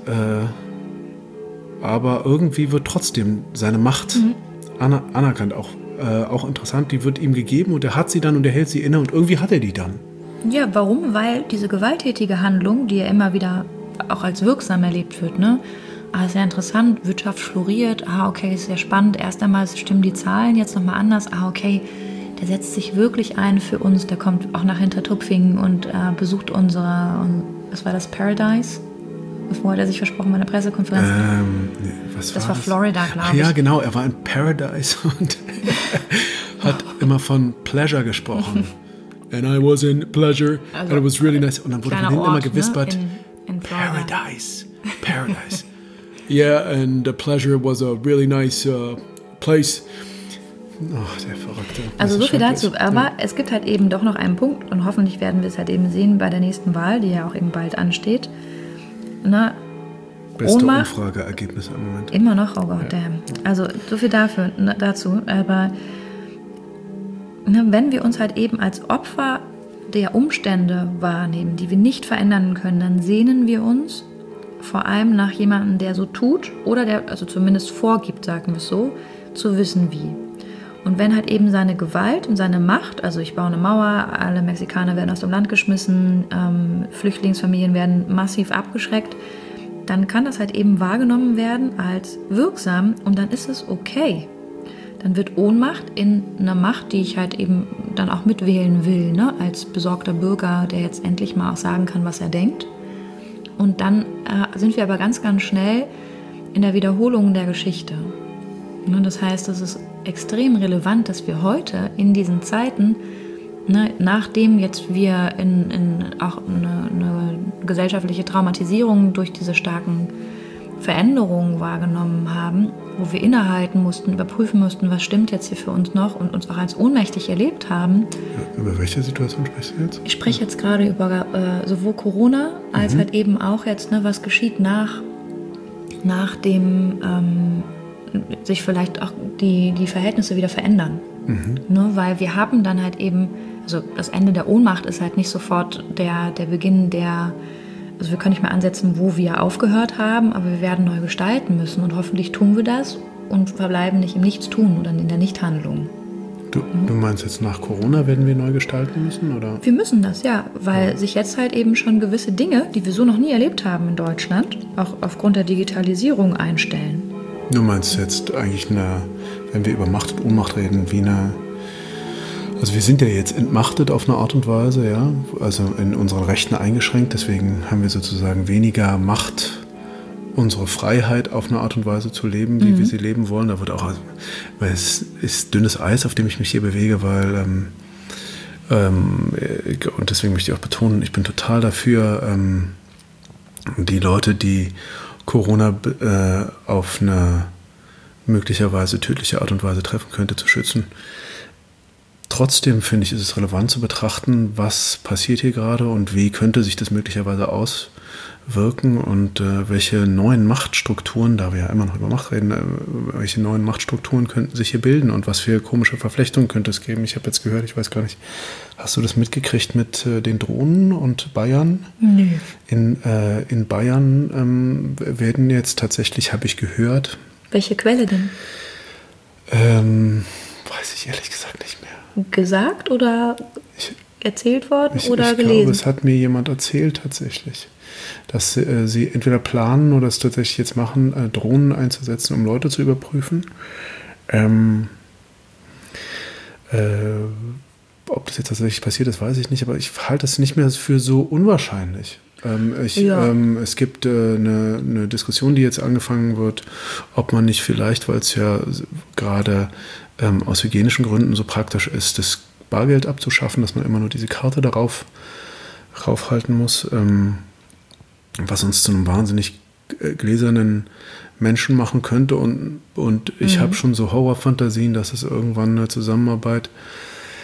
äh, aber irgendwie wird trotzdem seine Macht mhm. aner- anerkannt. Auch, äh, auch interessant, die wird ihm gegeben und er hat sie dann und er hält sie inne und irgendwie hat er die dann. Ja, warum? Weil diese gewalttätige Handlung, die ja immer wieder auch als wirksam erlebt wird, ne? Ah, sehr interessant, Wirtschaft floriert, ah, okay, ist sehr spannend. Erst einmal stimmen die Zahlen jetzt nochmal anders, ah, okay, der setzt sich wirklich ein für uns, der kommt auch nach Hintertupfingen und äh, besucht unsere, um, was war das, Paradise? Wo hat er sich versprochen bei der Pressekonferenz? Ähm, nee, was das war war das? Florida, glaube Ach, ich. ja, genau, er war in Paradise und hat immer von Pleasure gesprochen. And I was in Pleasure, also, and it was really nice. Und dann wurde von hinten immer gewispert, ne? in, in Paradise, Paradise. Yeah, and the Pleasure was a really nice uh, place. Ach, der Verrückte. Also so viel dazu. Aber ja. Es gibt halt eben doch noch einen Punkt und hoffentlich werden wir es halt eben sehen bei der nächsten Wahl, die ja auch eben bald ansteht. Na, Beste Ohnmacht, Umfrageergebnisse im Moment. Immer noch, oh Gott, ja. damn. Also so viel dafür, na, dazu. Aber na, wenn wir uns halt eben als Opfer der Umstände wahrnehmen, die wir nicht verändern können, dann sehnen wir uns vor allem nach jemandem, der so tut oder der, also zumindest vorgibt, sagen wir es so, zu wissen wie. Und wenn halt eben seine Gewalt und seine Macht, also ich baue eine Mauer, alle Mexikaner werden aus dem Land geschmissen, ähm, Flüchtlingsfamilien werden massiv abgeschreckt, dann kann das halt eben wahrgenommen werden als wirksam und dann ist es okay. Dann wird Ohnmacht in einer Macht, die ich halt eben dann auch mitwählen will, ne? Als besorgter Bürger, der jetzt endlich mal auch sagen kann, was er denkt. Und dann äh, sind wir aber ganz, ganz schnell in der Wiederholung der Geschichte. Ne? Das heißt, es ist extrem relevant, dass wir heute in diesen Zeiten, ne, nachdem jetzt wir in, in auch eine, eine gesellschaftliche Traumatisierung durch diese starken Veränderungen wahrgenommen haben, wo wir innehalten mussten, überprüfen mussten, was stimmt jetzt hier für uns noch und uns auch als ohnmächtig erlebt haben. Über welche Situation sprichst du jetzt? Ich spreche jetzt gerade über äh, sowohl Corona als mhm. halt eben auch jetzt, ne, was geschieht nach, nach dem ähm, sich vielleicht auch die, die Verhältnisse wieder verändern. Mhm. Ne, weil wir haben dann halt eben, also das Ende der Ohnmacht ist halt nicht sofort der, der Beginn der, also wir können nicht mehr ansetzen, wo wir aufgehört haben, aber wir werden neu gestalten müssen und hoffentlich tun wir das und verbleiben nicht im Nichtstun oder in der Nichthandlung. Du, mhm. du meinst jetzt nach Corona werden wir neu gestalten müssen, oder? Wir müssen das, ja, weil ja. sich jetzt halt eben schon gewisse Dinge, die wir so noch nie erlebt haben in Deutschland, auch aufgrund der Digitalisierung einstellen. Du meinst jetzt eigentlich eine, wenn wir über Macht und Ohnmacht reden, wie eine, also wir sind ja jetzt entmachtet auf eine Art und Weise, ja, also in unseren Rechten eingeschränkt, deswegen haben wir sozusagen weniger Macht, unsere Freiheit auf eine Art und Weise zu leben, wie mhm. wir sie leben wollen. Da wird auch, weil es ist dünnes Eis, auf dem ich mich hier bewege, weil ähm, ähm, und deswegen möchte ich auch betonen, ich bin total dafür, ähm, die Leute, die Corona äh, auf eine möglicherweise tödliche Art und Weise treffen könnte, zu schützen. Trotzdem finde ich, ist es relevant zu betrachten, was passiert hier gerade und wie könnte sich das möglicherweise auswirken und äh, welche neuen Machtstrukturen, da wir ja immer noch über Macht reden, äh, welche neuen Machtstrukturen könnten sich hier bilden und was für komische Verflechtungen könnte es geben. Ich habe jetzt gehört, ich weiß gar nicht, hast du das mitgekriegt mit äh, den Drohnen und Bayern? Nö. In, äh, in Bayern ähm, werden jetzt tatsächlich, habe ich gehört. Welche Quelle denn? Ähm, weiß ich ehrlich gesagt nicht mehr. Gesagt oder ich, erzählt worden ich, oder ich gelesen? Ich glaube, es hat mir jemand erzählt tatsächlich, dass äh, sie entweder planen oder es tatsächlich jetzt machen, äh, Drohnen einzusetzen, um Leute zu überprüfen. Ähm, äh, ob das jetzt tatsächlich passiert ist, weiß ich nicht, aber ich halte es nicht mehr für so unwahrscheinlich. Ähm, ich, ja. ähm, es gibt äh, eine, eine Diskussion, die jetzt angefangen wird, ob man nicht vielleicht, weil es ja gerade ähm, aus hygienischen Gründen so praktisch ist, das Bargeld abzuschaffen, dass man immer nur diese Karte darauf raufhalten muss, ähm, was uns zu einem wahnsinnig äh, gläsernen Menschen machen könnte. Und, und ich mhm. habe schon so Horrorfantasien, dass es irgendwann eine Zusammenarbeit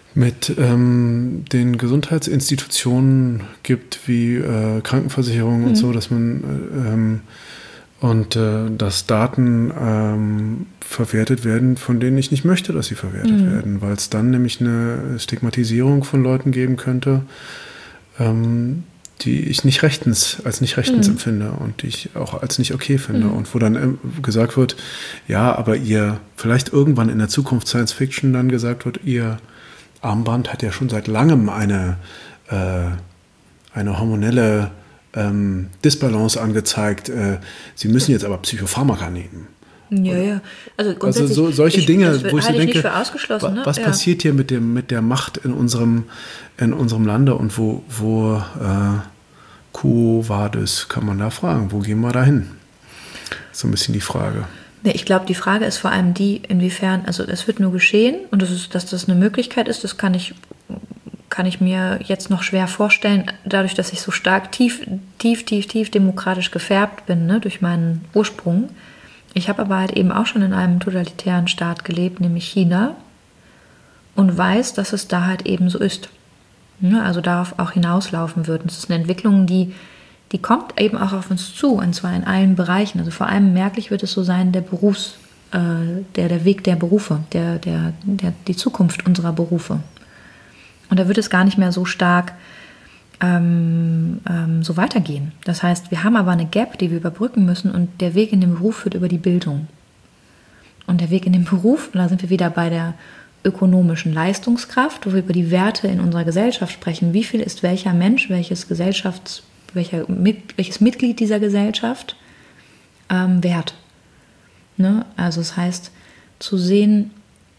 mit ähm, den Gesundheitsinstitutionen gibt, wie äh, Krankenversicherung mhm. und so, dass man äh, ähm, und äh, dass Daten ähm, verwertet werden, von denen ich nicht möchte, dass sie verwertet mhm. werden, weil es dann nämlich eine Stigmatisierung von Leuten geben könnte, ähm, die ich nicht rechtens, als nicht rechtens mhm. empfinde und die ich auch als nicht okay finde. Mhm. Und wo dann äh, gesagt wird, ja, aber ihr, vielleicht irgendwann in der Zukunft Science Fiction dann gesagt wird, ihr Armband hat ja schon seit langem eine, äh, eine hormonelle ähm, Disbalance angezeigt. Äh, Sie müssen jetzt aber Psychopharmaka nehmen. Ja, ja. Also, also so, solche ich, Dinge, das wo ich so denke, nicht für ausgeschlossen, ne? was ja. passiert hier mit, dem, mit der Macht in unserem, in unserem Lande und wo, wo äh, Quo vadis, kann man da fragen, wo gehen wir da hin? So ein bisschen die Frage. Nee, ich glaube, die Frage ist vor allem die, inwiefern, also es wird nur geschehen und das ist, dass das eine Möglichkeit ist, das kann ich, kann ich mir jetzt noch schwer vorstellen, dadurch, dass ich so stark tief, tief, tief, tief demokratisch gefärbt bin, ne, durch meinen Ursprung. Ich habe aber halt eben auch schon in einem totalitären Staat gelebt, nämlich China, und weiß, dass es da halt eben so ist. Ne, also darauf auch hinauslaufen wird. Und es ist eine Entwicklung, die die kommt eben auch auf uns zu, und zwar in allen Bereichen. Also vor allem merklich wird es so sein, der Berufs, äh, der, der Weg der Berufe, der, der, der, die Zukunft unserer Berufe. Und da wird es gar nicht mehr so stark ähm, ähm, so weitergehen. Das heißt, wir haben aber eine Gap, die wir überbrücken müssen, und der Weg in den Beruf führt über die Bildung. Und der Weg in den Beruf, da sind wir wieder bei der ökonomischen Leistungskraft, wo wir über die Werte in unserer Gesellschaft sprechen. Wie viel ist welcher Mensch, welches Gesellschafts Welcher, welches Mitglied dieser Gesellschaft ähm, wert. Ne? Also das heißt, zu sehen,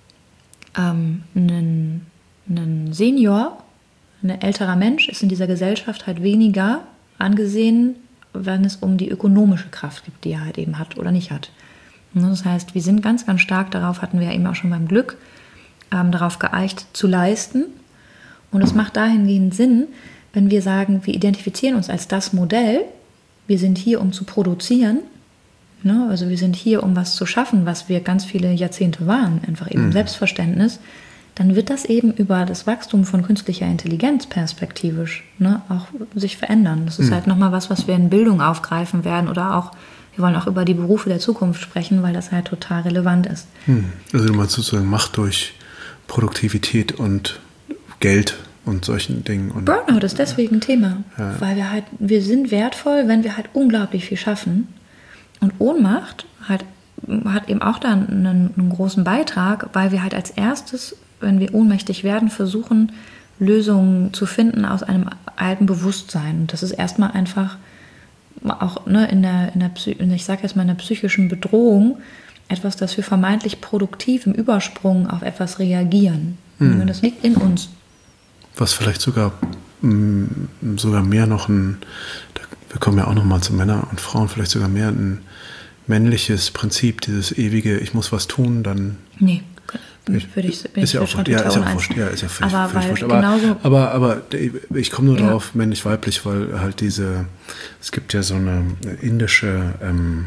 ähm, ein, ein Senior, ein älterer Mensch ist in dieser Gesellschaft halt weniger angesehen, wenn es um die ökonomische Kraft geht, die er halt eben hat oder nicht hat. Ne? Das heißt, wir sind ganz, ganz stark darauf, hatten wir ja eben auch schon beim Glück, ähm, darauf geeicht zu leisten. Und es macht dahingehend Sinn, wenn wir sagen, wir identifizieren uns als das Modell, wir sind hier, um zu produzieren, ne? Also wir sind hier, um was zu schaffen, was wir ganz viele Jahrzehnte waren, einfach eben mhm. Selbstverständnis, dann wird das eben über das Wachstum von künstlicher Intelligenz perspektivisch, ne, auch sich verändern. Das ist mhm. halt nochmal was, was wir in Bildung aufgreifen werden oder auch, wir wollen auch über die Berufe der Zukunft sprechen, weil das halt total relevant ist. Mhm. Also du meinst sozusagen Macht durch Produktivität und Geld und solchen Dingen. Und Burnout ist deswegen ein Thema, ja. weil wir halt, wir sind wertvoll, wenn wir halt unglaublich viel schaffen. Und Ohnmacht halt, hat eben auch da einen, einen großen Beitrag, weil wir halt als erstes, wenn wir ohnmächtig werden, versuchen, Lösungen zu finden aus einem alten Bewusstsein. Und das ist erstmal einfach auch ne, in der, in der ich sage jetzt mal in der psychischen Bedrohung, etwas, dass wir vermeintlich produktiv im Übersprung auf etwas reagieren. Hm. Und das liegt in uns. Was vielleicht sogar, mh, sogar mehr noch ein, da, wir kommen ja auch noch mal zu Männern und Frauen, vielleicht sogar mehr ein männliches Prinzip, dieses ewige, ich muss was tun, dann... Nee, ich, würde ich, bin ist ich ja auch schon ja, ist ja auch wurscht, ja, ist ja völlig, aber völlig wurscht. Aber, aber, aber ich komme nur ja. drauf, männlich-weiblich, weil halt diese, es gibt ja so eine indische, ähm,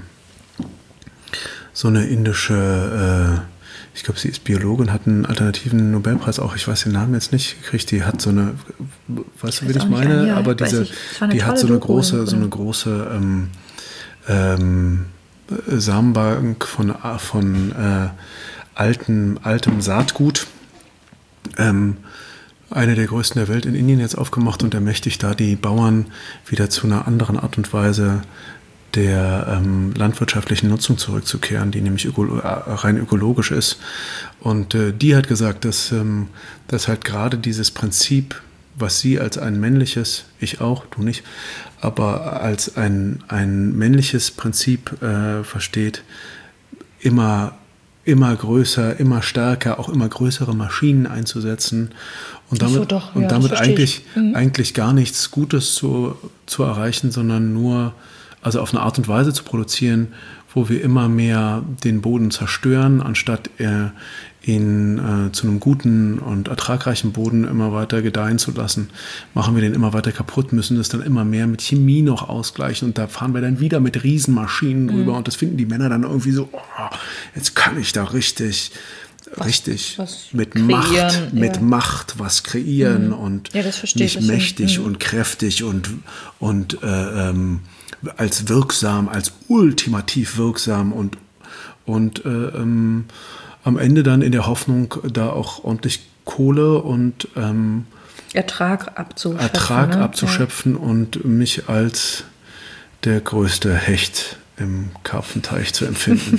so eine indische, äh, ich glaube, sie ist Biologin, hat einen alternativen Nobelpreis auch, ich weiß den Namen jetzt nicht gekriegt, die hat so eine, weißt du, wie ich meine? Ja, aber diese, die hat so eine große, oder? so eine große ähm, ähm, Samenbank von, von äh, alten, altem Saatgut, ähm, eine der größten der Welt in Indien jetzt aufgemacht und ermächtigt da die Bauern wieder zu einer anderen Art und Weise der ähm, landwirtschaftlichen Nutzung zurückzukehren, die nämlich öko- rein ökologisch ist. Und äh, die hat gesagt, dass, ähm, dass halt gerade dieses Prinzip, was sie als ein männliches, ich auch, du nicht, aber als ein, ein männliches Prinzip äh, versteht, immer, immer größer, immer stärker, auch immer größere Maschinen einzusetzen und damit, so, doch, und ja, damit eigentlich, mhm. eigentlich gar nichts Gutes zu, zu erreichen, sondern nur also auf eine Art und Weise zu produzieren, wo wir immer mehr den Boden zerstören, anstatt äh, ihn äh, zu einem guten und ertragreichen Boden immer weiter gedeihen zu lassen, machen wir den immer weiter kaputt, müssen das dann immer mehr mit Chemie noch ausgleichen und da fahren wir dann wieder mit Riesenmaschinen drüber mhm. und das finden die Männer dann irgendwie so, oh, jetzt kann ich da richtig was, richtig was mit kreieren, Macht, ja. mit Macht was kreieren mhm. und ja, das verstehe, nicht das mächtig mhm. und kräftig und, und äh, ähm, als wirksam, als ultimativ wirksam und, und äh, ähm, am Ende dann in der Hoffnung, da auch ordentlich Kohle und ähm, Ertrag abzuschöpfen, Ertrag ne? abzuschöpfen ja. und mich als der größte Hecht im Karpfenteich zu empfinden.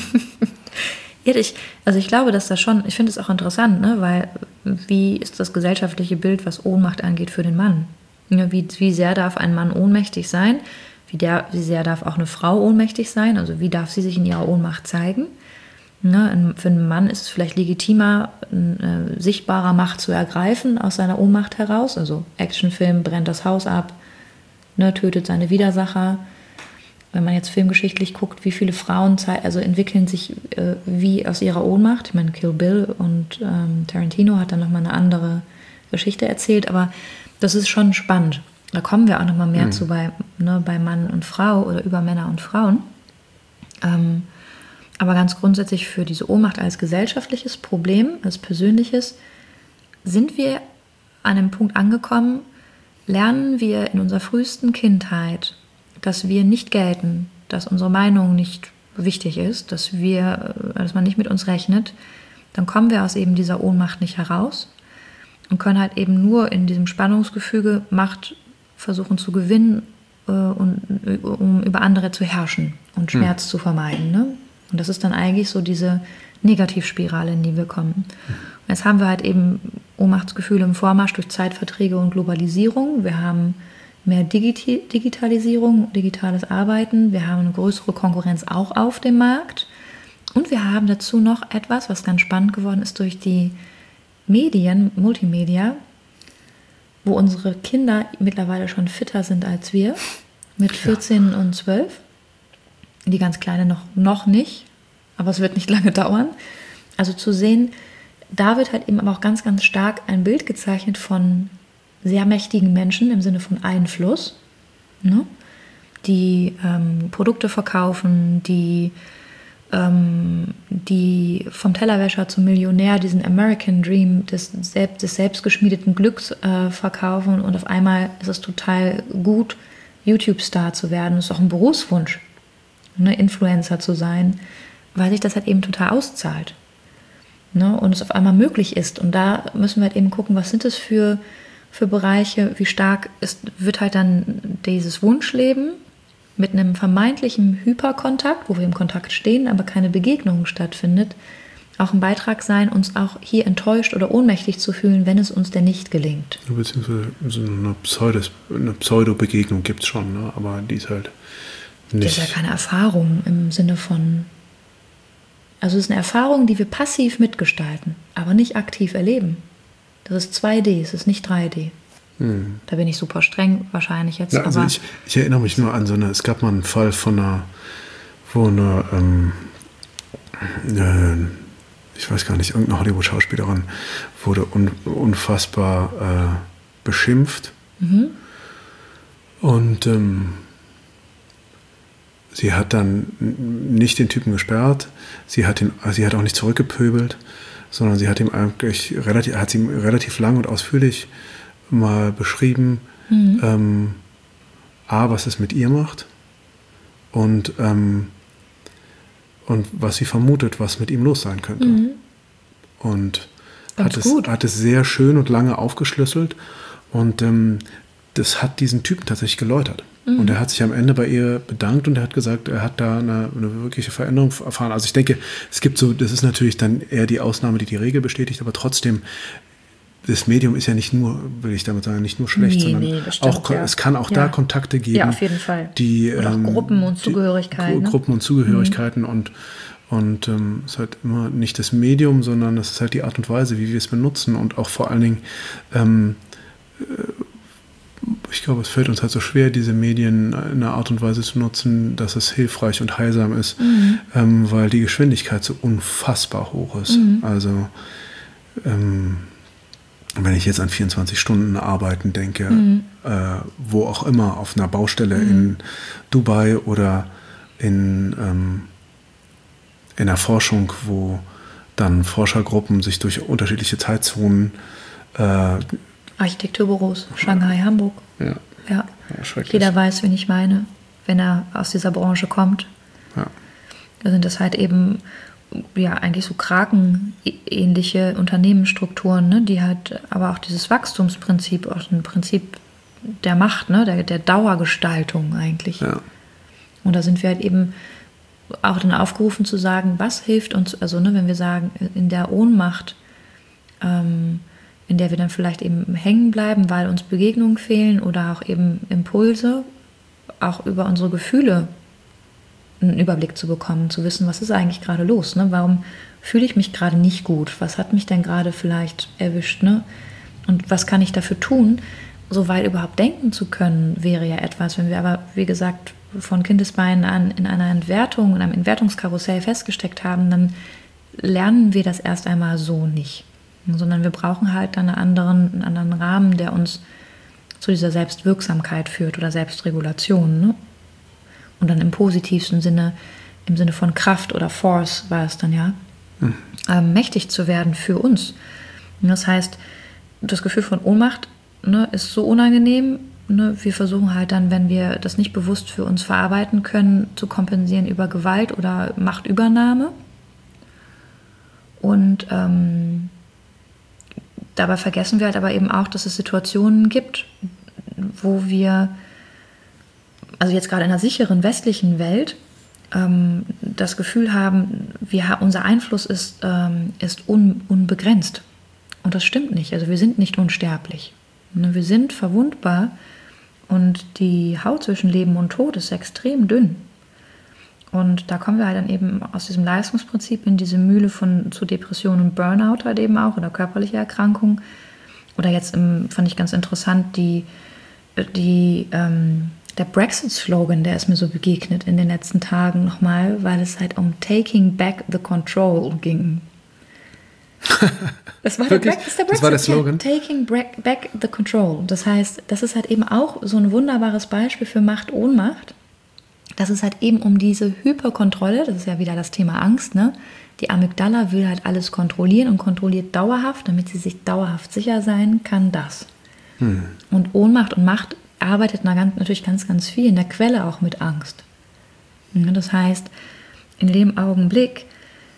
ja, ich, also ich glaube, dass das schon, ich finde es auch interessant, ne? Weil wie ist das gesellschaftliche Bild, was Ohnmacht angeht für den Mann? Ja, wie, wie sehr darf ein Mann ohnmächtig sein? Wie, der, wie sehr darf auch eine Frau ohnmächtig sein? Also wie darf sie sich in ihrer Ohnmacht zeigen? Ne, für einen Mann ist es vielleicht legitimer, eine sichtbare Macht zu ergreifen aus seiner Ohnmacht heraus. Also Actionfilm, brennt das Haus ab, ne, tötet seine Widersacher. Wenn man jetzt filmgeschichtlich guckt, wie viele Frauen also entwickeln sich äh, wie aus ihrer Ohnmacht. Ich meine, Kill Bill und ähm, Tarantino hat dann nochmal eine andere Geschichte erzählt. Aber das ist schon spannend. Da kommen wir auch nochmal mehr mhm. zu bei, ne, bei Mann und Frau oder über Männer und Frauen. Ähm, Aber ganz grundsätzlich für diese Ohnmacht als gesellschaftliches Problem, als persönliches, sind wir an einem Punkt angekommen, lernen wir in unserer frühesten Kindheit, dass wir nicht gelten, dass unsere Meinung nicht wichtig ist, dass wir, dass man nicht mit uns rechnet, dann kommen wir aus eben dieser Ohnmacht nicht heraus und können halt eben nur in diesem Spannungsgefüge Macht versuchen zu gewinnen, äh, und, um über andere zu herrschen und Schmerz hm. zu vermeiden, ne? Und das ist dann eigentlich so diese Negativspirale, in die wir kommen. Und jetzt haben wir halt eben Ohnmachtsgefühle im Vormarsch durch Zeitverträge und Globalisierung. Wir haben mehr Digiti- Digitalisierung, digitales Arbeiten. Wir haben eine größere Konkurrenz auch auf dem Markt. Und wir haben dazu noch etwas, was ganz spannend geworden ist durch die Medien, Multimedia, wo unsere Kinder mittlerweile schon fitter sind als wir, mit vierzehn ja. und zwölf. Die ganz Kleine noch, noch nicht, aber es wird nicht lange dauern. Also zu sehen, da wird halt eben aber auch ganz, ganz stark ein Bild gezeichnet von sehr mächtigen Menschen im Sinne von Einfluss, ne? Die ähm, Produkte verkaufen, die, ähm, die vom Tellerwäscher zum Millionär diesen American Dream des, selbst, des selbstgeschmiedeten Glücks äh, verkaufen und auf einmal ist es total gut, YouTube-Star zu werden. Das ist auch ein Berufswunsch. Ne, Influencer zu sein, weil sich das halt eben total auszahlt. Ne, und es auf einmal möglich ist. Und da müssen wir halt eben gucken, was sind das für, für Bereiche, wie stark ist, wird halt dann dieses Wunschleben mit einem vermeintlichen Hyperkontakt, wo wir im Kontakt stehen, aber keine Begegnung stattfindet, auch ein Beitrag sein, uns auch hier enttäuscht oder ohnmächtig zu fühlen, wenn es uns denn nicht gelingt. Beziehungsweise so eine, Pseudos, eine Pseudo-Begegnung gibt es schon, ne? Aber die ist halt nicht. Das ist ja keine Erfahrung im Sinne von, also es ist eine Erfahrung, die wir passiv mitgestalten, aber nicht aktiv erleben. Das ist zwei D, es ist nicht drei D. Hm. Da bin ich super streng wahrscheinlich jetzt. Ja, also aber ich, ich erinnere mich nur an so eine, es gab mal einen Fall von einer, wo eine, ähm, äh, ich weiß gar nicht, irgendeine Hollywood-Schauspielerin wurde un, unfassbar äh, beschimpft. Mhm. Und ähm, sie hat dann nicht den Typen gesperrt, sie hat, ihn, sie hat auch nicht zurückgepöbelt, sondern sie hat ihm eigentlich relativ, hat ihm relativ lang und ausführlich mal beschrieben, mhm. ähm, A, was es mit ihr macht und, ähm, und was sie vermutet, was mit ihm los sein könnte. Mhm. Und hat es, hat es sehr schön und lange aufgeschlüsselt und ähm, das hat diesen Typen tatsächlich geläutert. Mhm. Und er hat sich am Ende bei ihr bedankt und er hat gesagt, er hat da eine, eine wirkliche Veränderung erfahren. Also ich denke, es gibt so, das ist natürlich dann eher die Ausnahme, die die Regel bestätigt, aber trotzdem, das Medium ist ja nicht nur, will ich damit sagen, nicht nur schlecht, nee, sondern nee, stimmt, auch, ja. es kann auch ja. da Kontakte geben. Ja, auf jeden Fall. Die, Oder auch ähm, Gruppen und Zugehörigkeiten. Die, Gruppen und Zugehörigkeiten mhm. und Und ähm, es ist halt immer nicht das Medium, sondern es ist halt die Art und Weise, wie wir es benutzen. Und auch vor allen Dingen, ähm, ich glaube, es fällt uns halt so schwer, diese Medien in einer Art und Weise zu nutzen, dass es hilfreich und heilsam ist, mhm. ähm, weil die Geschwindigkeit so unfassbar hoch ist. Mhm. Also ähm, wenn ich jetzt an vierundzwanzig Stunden Arbeiten denke, mhm. äh, wo auch immer, auf einer Baustelle mhm. in Dubai oder in... Ähm, in der Forschung, wo dann Forschergruppen sich durch unterschiedliche Zeitzonen. Äh, Architekturbüros, Shanghai, Hamburg. Ja. Ja. Ja, Jeder weiß, wen ich meine, wenn er aus dieser Branche kommt. Ja. Da sind das halt eben ja eigentlich so krakenähnliche Unternehmensstrukturen, ne, die halt aber auch dieses Wachstumsprinzip, auch ein Prinzip der Macht, ne, der, der Dauergestaltung eigentlich. Ja. Und da sind wir halt eben auch dann aufgerufen zu sagen, was hilft uns, also ne, wenn wir sagen, in der Ohnmacht, ähm, in der wir dann vielleicht eben hängen bleiben, weil uns Begegnungen fehlen oder auch eben Impulse, auch über unsere Gefühle einen Überblick zu bekommen, zu wissen, was ist eigentlich gerade los, ne? Warum fühle ich mich gerade nicht gut? Was hat mich denn gerade vielleicht erwischt, ne? Und was kann ich dafür tun? So weit überhaupt denken zu können, wäre ja etwas. Wenn wir aber, wie gesagt, von Kindesbeinen an in einer Entwertung, in einem Entwertungskarussell festgesteckt haben, dann lernen wir das erst einmal so nicht. Sondern wir brauchen halt dann einen anderen, einen anderen Rahmen, der uns zu dieser Selbstwirksamkeit führt oder Selbstregulation. Ne? Und dann im positivsten Sinne, im Sinne von Kraft oder Force war es dann ja, mhm. ähm, mächtig zu werden für uns. Und das heißt, das Gefühl von Ohnmacht, ne, ist so unangenehm. Ne? Wir versuchen halt dann, wenn wir das nicht bewusst für uns verarbeiten können, zu kompensieren über Gewalt oder Machtübernahme. Und ähm, dabei vergessen wir halt aber eben auch, dass es Situationen gibt, wo wir, also jetzt gerade in einer sicheren westlichen Welt, ähm, das Gefühl haben, wir, unser Einfluss ist, ähm, ist un, unbegrenzt. Und das stimmt nicht. Also wir sind nicht unsterblich. Wir sind verwundbar und die Haut zwischen Leben und Tod ist extrem dünn. Und da kommen wir halt dann eben aus diesem Leistungsprinzip in diese Mühle von zu Depression und Burnout halt eben auch oder körperliche Erkrankungen. Oder jetzt im, fand ich ganz interessant, die, die, ähm, der Brexit-Slogan, der ist mir so begegnet in den letzten Tagen nochmal, weil es halt um Taking Back the Control ging. Das war, der, Bre- das, der das war der Slogan? Ja, Taking Back the Control. Das heißt, das ist halt eben auch so ein wunderbares Beispiel für Macht-Ohnmacht. Dass es halt eben um diese Hyperkontrolle, das ist ja wieder das Thema Angst, ne? Die Amygdala will halt alles kontrollieren und kontrolliert dauerhaft, damit sie sich dauerhaft sicher sein kann, das. Hm. Und Ohnmacht und Macht arbeitet natürlich ganz, ganz viel in der Quelle auch mit Angst. Das heißt, in dem Augenblick,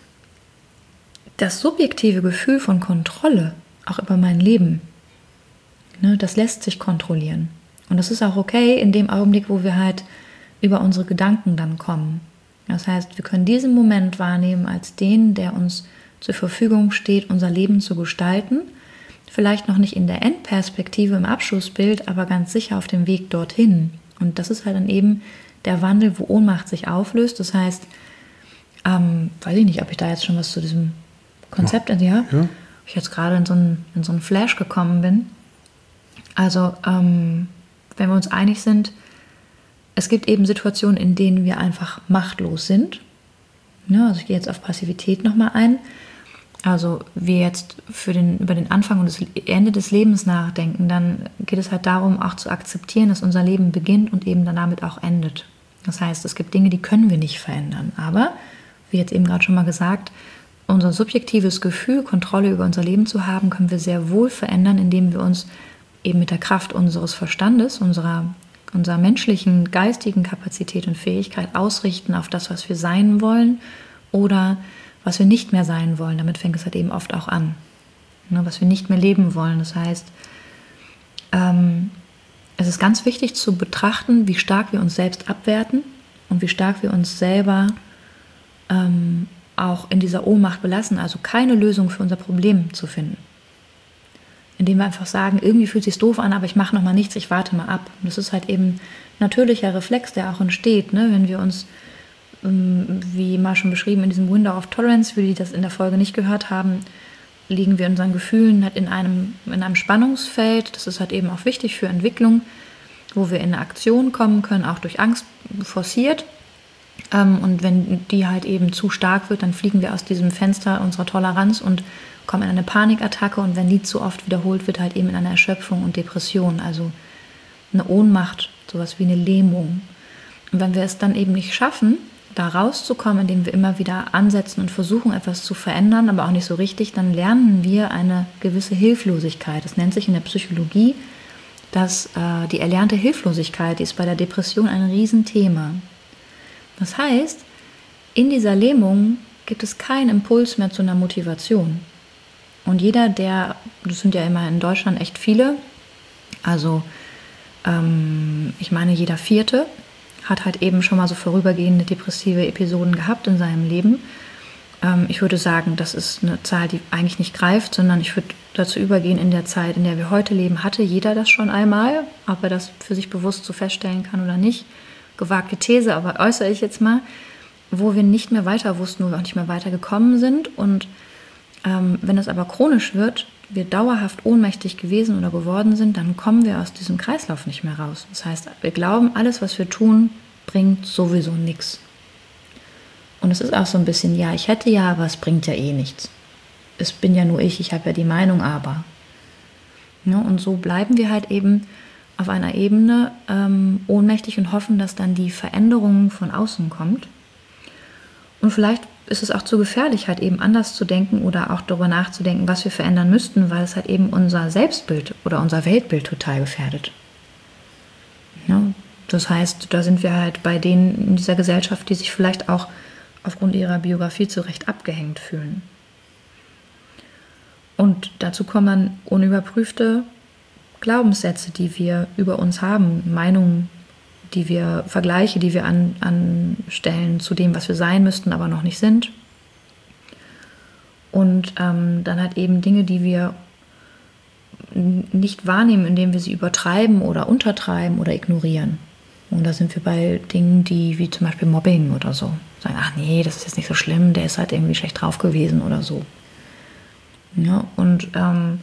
das subjektive Gefühl von Kontrolle, auch über mein Leben, ne, das lässt sich kontrollieren. Und das ist auch okay in dem Augenblick, wo wir halt über unsere Gedanken dann kommen. Das heißt, wir können diesen Moment wahrnehmen als den, der uns zur Verfügung steht, unser Leben zu gestalten. Vielleicht noch nicht in der Endperspektive im Abschlussbild, aber ganz sicher auf dem Weg dorthin. Und das ist halt dann eben der Wandel, wo Ohnmacht sich auflöst. Das heißt, ähm, weiß ich nicht, ob ich da jetzt schon was zu diesem Konzept, ja, ja. ich jetzt gerade in so einen, in so einen Flash gekommen bin. Also, ähm, wenn wir uns einig sind, es gibt eben Situationen, in denen wir einfach machtlos sind. Ja, also ich gehe jetzt auf Passivität nochmal ein. Also wir jetzt für den, über den Anfang und das Ende des Lebens nachdenken, dann geht es halt darum, auch zu akzeptieren, dass unser Leben beginnt und eben dann damit auch endet. Das heißt, es gibt Dinge, die können wir nicht verändern. Aber, wie jetzt eben gerade schon mal gesagt, unser subjektives Gefühl, Kontrolle über unser Leben zu haben, können wir sehr wohl verändern, indem wir uns eben mit der Kraft unseres Verstandes, unserer unserer menschlichen, geistigen Kapazität und Fähigkeit ausrichten auf das, was wir sein wollen oder was wir nicht mehr sein wollen. Damit fängt es halt eben oft auch an. Ne, was wir nicht mehr leben wollen. Das heißt, ähm, es ist ganz wichtig zu betrachten, wie stark wir uns selbst abwerten und wie stark wir uns selber ähm, auch in dieser Ohnmacht belassen, also keine Lösung für unser Problem zu finden. Indem wir einfach sagen, irgendwie fühlt es sich doof an, aber ich mache noch mal nichts, ich warte mal ab. Und das ist halt eben ein natürlicher Reflex, der auch entsteht, ne? Wenn wir uns, wie mal schon beschrieben, in diesem Window of Tolerance, für die das in der Folge nicht gehört haben, liegen wir in unseren Gefühlen halt in einem, in einem Spannungsfeld. Das ist halt eben auch wichtig für Entwicklung, wo wir in eine Aktion kommen können, auch durch Angst forciert. Und wenn die halt eben zu stark wird, dann fliegen wir aus diesem Fenster unserer Toleranz und kommen in eine Panikattacke, und wenn die zu oft wiederholt wird, halt eben in eine Erschöpfung und Depression, also eine Ohnmacht, sowas wie eine Lähmung. Und wenn wir es dann eben nicht schaffen, da rauszukommen, indem wir immer wieder ansetzen und versuchen, etwas zu verändern, aber auch nicht so richtig, dann lernen wir eine gewisse Hilflosigkeit. Das nennt sich in der Psychologie, dass äh, die erlernte Hilflosigkeit, die ist bei der Depression ein Riesenthema. Das heißt, in dieser Lähmung gibt es keinen Impuls mehr zu einer Motivation. Und jeder, der, das sind ja immer in Deutschland echt viele, also ähm, ich meine jeder Vierte, hat halt eben schon mal so vorübergehende depressive Episoden gehabt in seinem Leben. Ähm, ich würde sagen, das ist eine Zahl, die eigentlich nicht greift, sondern ich würde dazu übergehen, in der Zeit, in der wir heute leben, hatte jeder das schon einmal, ob er das für sich bewusst so feststellen kann oder nicht. Gewagte These, aber äußere ich jetzt mal, wo wir nicht mehr weiter wussten, wo wir auch nicht mehr weitergekommen sind. Und ähm, wenn es aber chronisch wird, wir dauerhaft ohnmächtig gewesen oder geworden sind, dann kommen wir aus diesem Kreislauf nicht mehr raus. Das heißt, wir glauben, alles, was wir tun, bringt sowieso nichts. Und es ist auch so ein bisschen, ja, ich hätte ja, aber es bringt ja eh nichts. Es bin ja nur ich, ich habe ja die Meinung, aber. Ja, und so bleiben wir halt eben auf einer Ebene ähm, ohnmächtig und hoffen, dass dann die Veränderung von außen kommt. Und vielleicht ist es auch zu gefährlich, halt eben anders zu denken oder auch darüber nachzudenken, was wir verändern müssten, weil es halt eben unser Selbstbild oder unser Weltbild total gefährdet. Ja, das heißt, da sind wir halt bei denen in dieser Gesellschaft, die sich vielleicht auch aufgrund ihrer Biografie zu Recht abgehängt fühlen. Und dazu kommen dann unüberprüfte Glaubenssätze, die wir über uns haben, Meinungen, die wir, Vergleiche, die wir an, anstellen zu dem, was wir sein müssten, aber noch nicht sind. Und ähm, dann halt eben Dinge, die wir nicht wahrnehmen, indem wir sie übertreiben oder untertreiben oder ignorieren. Und da sind wir bei Dingen, die wie zum Beispiel Mobbing oder so. Sagen, ach nee, das ist jetzt nicht so schlimm, der ist halt irgendwie schlecht drauf gewesen oder so. Ja, und ähm,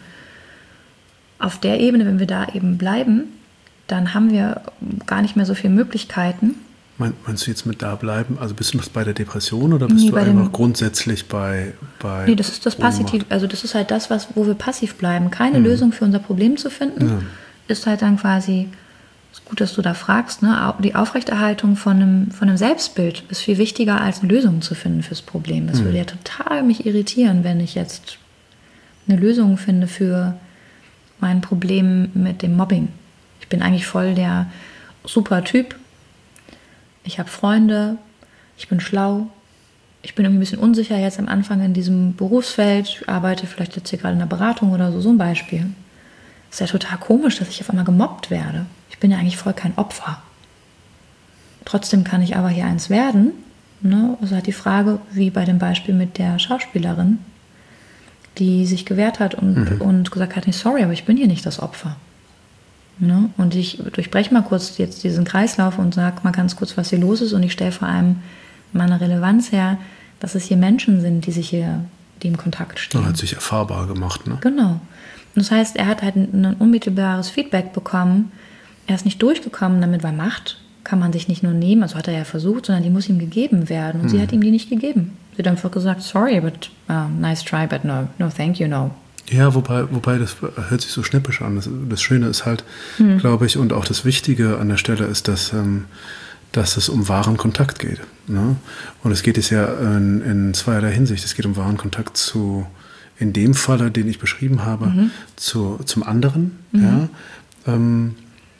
auf der Ebene, wenn wir da eben bleiben, dann haben wir gar nicht mehr so viele Möglichkeiten. Meinst du jetzt mit da bleiben? Also bist du noch bei der Depression oder bist nee, du einfach grundsätzlich bei, bei... Nee, das ist das Passiv, also das ist halt das, was, wo wir passiv bleiben. Keine mhm. Lösung für unser Problem zu finden, ja. Ist halt dann quasi, ist gut, dass du da fragst, ne? Die Aufrechterhaltung von einem, von einem Selbstbild ist viel wichtiger, als eine Lösung zu finden fürs Problem. Das mhm. würde ja total mich irritieren, wenn ich jetzt eine Lösung finde für mein Problem mit dem Mobbing. Ich bin eigentlich voll der super Typ. Ich habe Freunde, ich bin schlau, ich bin irgendwie ein bisschen unsicher jetzt am Anfang in diesem Berufsfeld. Ich arbeite vielleicht jetzt hier gerade in der Beratung oder so, so ein Beispiel. Ist ja total komisch, dass ich auf einmal gemobbt werde. Ich bin ja eigentlich voll kein Opfer. Trotzdem kann ich aber hier eins werden. Ne? Also hat die Frage, wie bei dem Beispiel mit der Schauspielerin, die sich gewehrt hat und, mhm. und gesagt hat, nee, sorry, aber ich bin hier nicht das Opfer. Ne? Und ich durchbreche mal kurz jetzt diesen Kreislauf und sage mal ganz kurz, was hier los ist. Und ich stelle vor allem meine Relevanz her, dass es hier Menschen sind, die sich hier, die im Kontakt stehen. Er hat sich erfahrbar gemacht, ne? Genau. Und das heißt, er hat halt ein, ein unmittelbares Feedback bekommen. Er ist nicht durchgekommen damit, weil Macht kann man sich nicht nur nehmen, also hat er ja versucht, sondern die muss ihm gegeben werden. Und hm. sie hat ihm die nicht gegeben. Sie hat einfach gesagt, sorry, but uh, nice try, but no, no, thank you, no. Ja, wobei, wobei das hört sich so schnippisch an. Das, das Schöne ist halt, hm. glaube ich, und auch das Wichtige an der Stelle ist, dass, ähm, dass es um wahren Kontakt geht. Ne? Und es geht es ja in, in zweierlei Hinsicht. Es geht um wahren Kontakt zu, in dem Falle, den ich beschrieben habe, mhm. zu, zum anderen. Mhm. Ja? Ähm,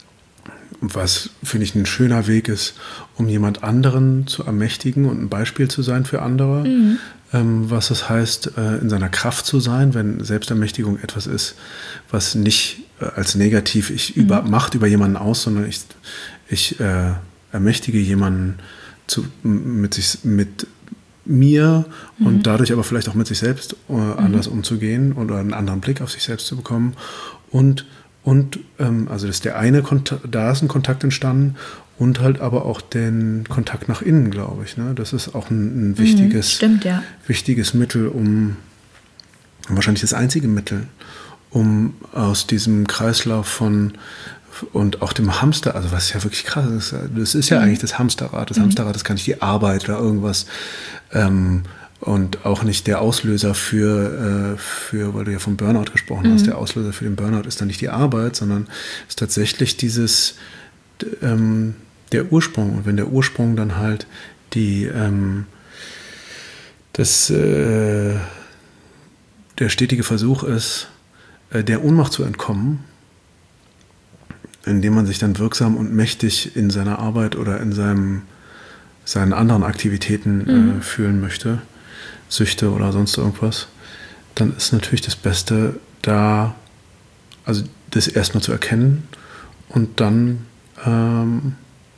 was, finde ich, ein schöner Weg ist, um jemand anderen zu ermächtigen und ein Beispiel zu sein für andere. Mhm. Ähm, was das heißt, äh, in seiner Kraft zu sein, wenn Selbstermächtigung etwas ist, was nicht äh, als negativ, ich mhm. über, Macht über jemanden aus, sondern ich, ich äh, ermächtige jemanden zu, mit, sich, mit mir mhm. und dadurch aber vielleicht auch mit sich selbst äh, anders mhm. umzugehen oder einen anderen Blick auf sich selbst zu bekommen. Und Und ähm, also das ist der eine Kontakt, da ist ein Kontakt entstanden und halt aber auch den Kontakt nach innen, glaube ich. Ne? Das ist auch ein, ein wichtiges, mhm, stimmt, ja. wichtiges Mittel, um wahrscheinlich das einzige Mittel, um aus diesem Kreislauf von und auch dem Hamster, also was ja wirklich krass ist, das ist ja mhm. eigentlich das Hamsterrad. Das mhm. Hamsterrad ist gar nicht die Arbeit oder irgendwas. Ähm, Und auch nicht der Auslöser für, äh, für, weil du ja vom Burnout gesprochen mhm. hast, der Auslöser für den Burnout ist dann nicht die Arbeit, sondern ist tatsächlich dieses, ähm, der Ursprung. Und wenn der Ursprung dann halt die ähm, das, äh, der stetige Versuch ist, äh, der Ohnmacht zu entkommen, indem man sich dann wirksam und mächtig in seiner Arbeit oder in seinem, seinen anderen Aktivitäten mhm. äh, fühlen möchte, Süchte oder sonst irgendwas, dann ist natürlich das Beste, da also das erstmal zu erkennen und dann ähm,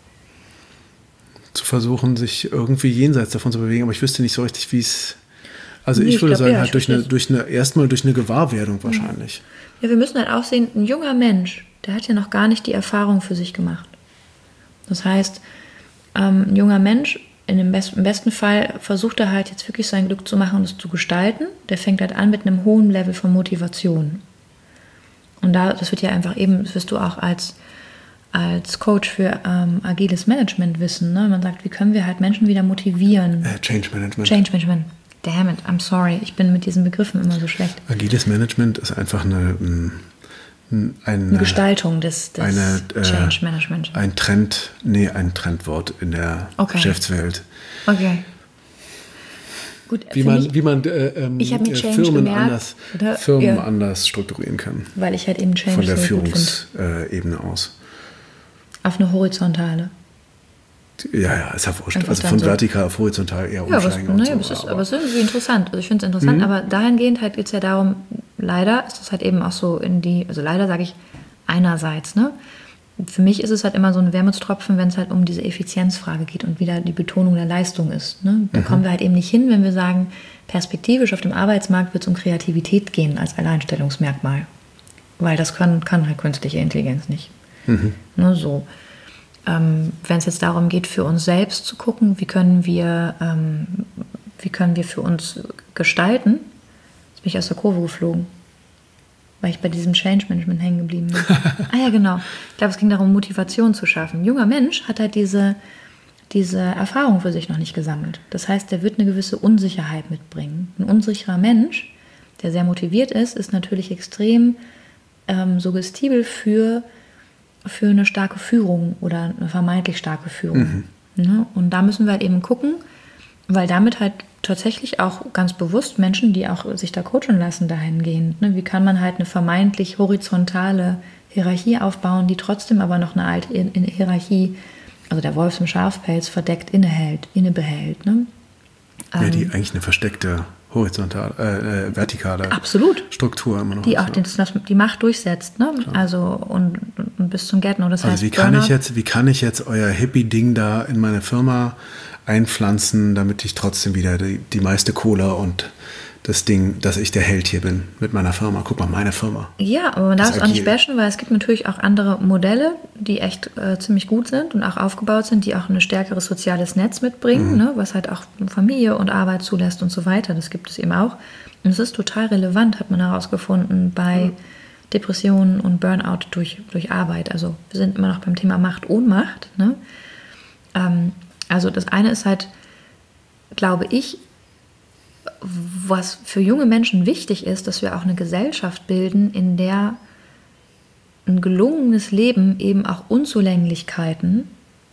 zu versuchen, sich irgendwie jenseits davon zu bewegen. Aber ich wüsste nicht so richtig, wie es... Also nee, ich würde ich glaub, sagen, ja, halt durch eine, durch eine, erstmal durch eine Gewahrwerdung wahrscheinlich. Ja, wir müssen halt auch sehen, ein junger Mensch, der hat ja noch gar nicht die Erfahrung für sich gemacht. Das heißt, ähm, ein junger Mensch, in dem Best, im besten Fall versucht er halt jetzt wirklich sein Glück zu machen und es zu gestalten. Der fängt halt an mit einem hohen Level von Motivation. Und da, das wird ja einfach eben, das wirst du auch als, als Coach für ähm, agiles Management wissen. Ne? Man sagt, wie können wir halt Menschen wieder motivieren? Äh, Change Management. Change Management. Damn it, I'm sorry. Ich bin mit diesen Begriffen immer so schlecht. Agiles Management ist einfach eine... eine Eine Gestaltung des, des eine, äh, Change Management. Ein Trend, nee, ein Trendwort in der okay. Geschäftswelt. Okay. Gut, wie man, mich, wie man äh, ähm, ich mit Change Firmen, gemerkt, anders, oder? Firmen ja. anders strukturieren kann. Weil ich halt eben Change von der Führungsebene aus. Auf eine horizontale. Ja, ja, ist ja wurscht. Einfach also von so. Vertikal auf horizontal eher ja, umsteigen. Naja, so, ist, aber es ist irgendwie interessant. Also ich finde es interessant, mhm. aber dahingehend halt geht es ja darum, leider ist das halt eben auch so in die, also leider sage ich einerseits, ne? Für mich ist es halt immer so ein Wermutstropfen, wenn es halt um diese Effizienzfrage geht und wieder die Betonung der Leistung ist. Ne? Da mhm. kommen wir halt eben nicht hin, wenn wir sagen, perspektivisch auf dem Arbeitsmarkt wird es um Kreativität gehen als Alleinstellungsmerkmal. Weil das kann, kann halt künstliche Intelligenz nicht. Mhm. Ne, so. Ähm, wenn es jetzt darum geht, für uns selbst zu gucken, wie können wir, ähm, wie können wir für uns gestalten, jetzt bin ich aus der Kurve geflogen, weil ich bei diesem Change Management hängen geblieben bin. ah ja, genau. Ich glaube, es ging darum, Motivation zu schaffen. Ein junger Mensch hat halt diese, diese Erfahrung für sich noch nicht gesammelt. Das heißt, der wird eine gewisse Unsicherheit mitbringen. Ein unsicherer Mensch, der sehr motiviert ist, ist natürlich extrem ähm, suggestibel für für eine starke Führung oder eine vermeintlich starke Führung. Mhm. Ne? Und da müssen wir halt eben gucken, weil damit halt tatsächlich auch ganz bewusst Menschen, die auch sich da coachen lassen, dahingehend. Ne? Wie kann man halt eine vermeintlich horizontale Hierarchie aufbauen, die trotzdem aber noch eine alte Hierarchie, also der Wolf im Schafpelz, verdeckt innehält, innebehält. Ne? Ja, ähm, die eigentlich eine versteckte horizontal, äh, vertikale absolut. Struktur immer noch. Die ist, auch den, das, die Macht durchsetzt, ne? Also und, und bis zum Gärtner. Das also heißt, wie kann ich jetzt, wie kann ich jetzt euer Hippie-Ding da in meine Firma einpflanzen, damit ich trotzdem wieder die, die meiste Kohle und das Ding, dass ich der Held hier bin mit meiner Firma. Guck mal, meine Firma. Ja, aber man darf es auch nicht bashen, weil es gibt natürlich auch andere Modelle, die echt äh, ziemlich gut sind und auch aufgebaut sind, die auch ein stärkeres soziales Netz mitbringen, mhm. ne, was halt auch Familie und Arbeit zulässt und so weiter. Das gibt es eben auch. Und es ist total relevant, hat man herausgefunden, bei mhm. Depressionen und Burnout durch, durch Arbeit. Also wir sind immer noch beim Thema Macht, Ohnmacht. Ne? Ähm, also das eine ist halt, glaube ich, was für junge Menschen wichtig ist, dass wir auch eine Gesellschaft bilden, in der ein gelungenes Leben eben auch Unzulänglichkeiten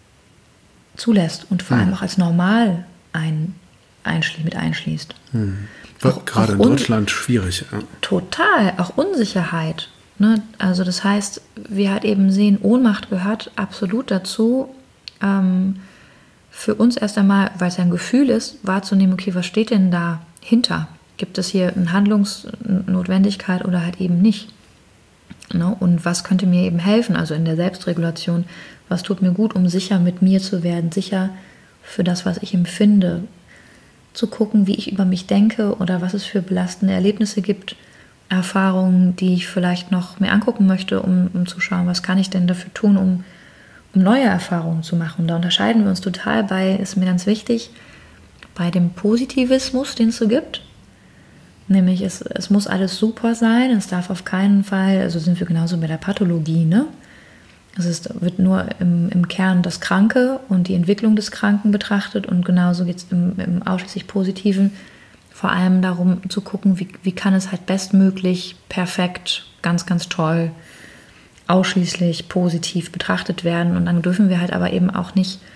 zulässt und vor allem auch als normal ein, einschli- mit einschließt. Hm. Auch, Gerade auch in Deutschland un- schwierig. Ja. Total, auch Unsicherheit. Ne? Also das heißt, wir halt eben sehen, Ohnmacht gehört absolut dazu, ähm, für uns erst einmal, weil es ja ein Gefühl ist, wahrzunehmen, okay, was steht denn dahinter? Gibt es hier eine Handlungsnotwendigkeit oder halt eben nicht? Ne? Und was könnte mir eben helfen, also in der Selbstregulation, was tut mir gut, um sicher mit mir zu werden, sicher für das, was ich empfinde, zu gucken, wie ich über mich denke oder was es für belastende Erlebnisse gibt, Erfahrungen, die ich vielleicht noch mir angucken möchte, um, um zu schauen, was kann ich denn dafür tun, um um neue Erfahrungen zu machen. Und da unterscheiden wir uns total bei, ist mir ganz wichtig, bei dem Positivismus, den es so gibt. Nämlich, es, es muss alles super sein, es darf auf keinen Fall, also sind wir genauso bei der Pathologie, ne? Es ist, wird nur im, im Kern das Kranke und die Entwicklung des Kranken betrachtet und genauso geht es im, im ausschließlich Positiven vor allem darum zu gucken, wie, wie kann es halt bestmöglich, perfekt, ganz, ganz toll, ausschließlich positiv betrachtet werden. Und dann dürfen wir halt aber eben auch nicht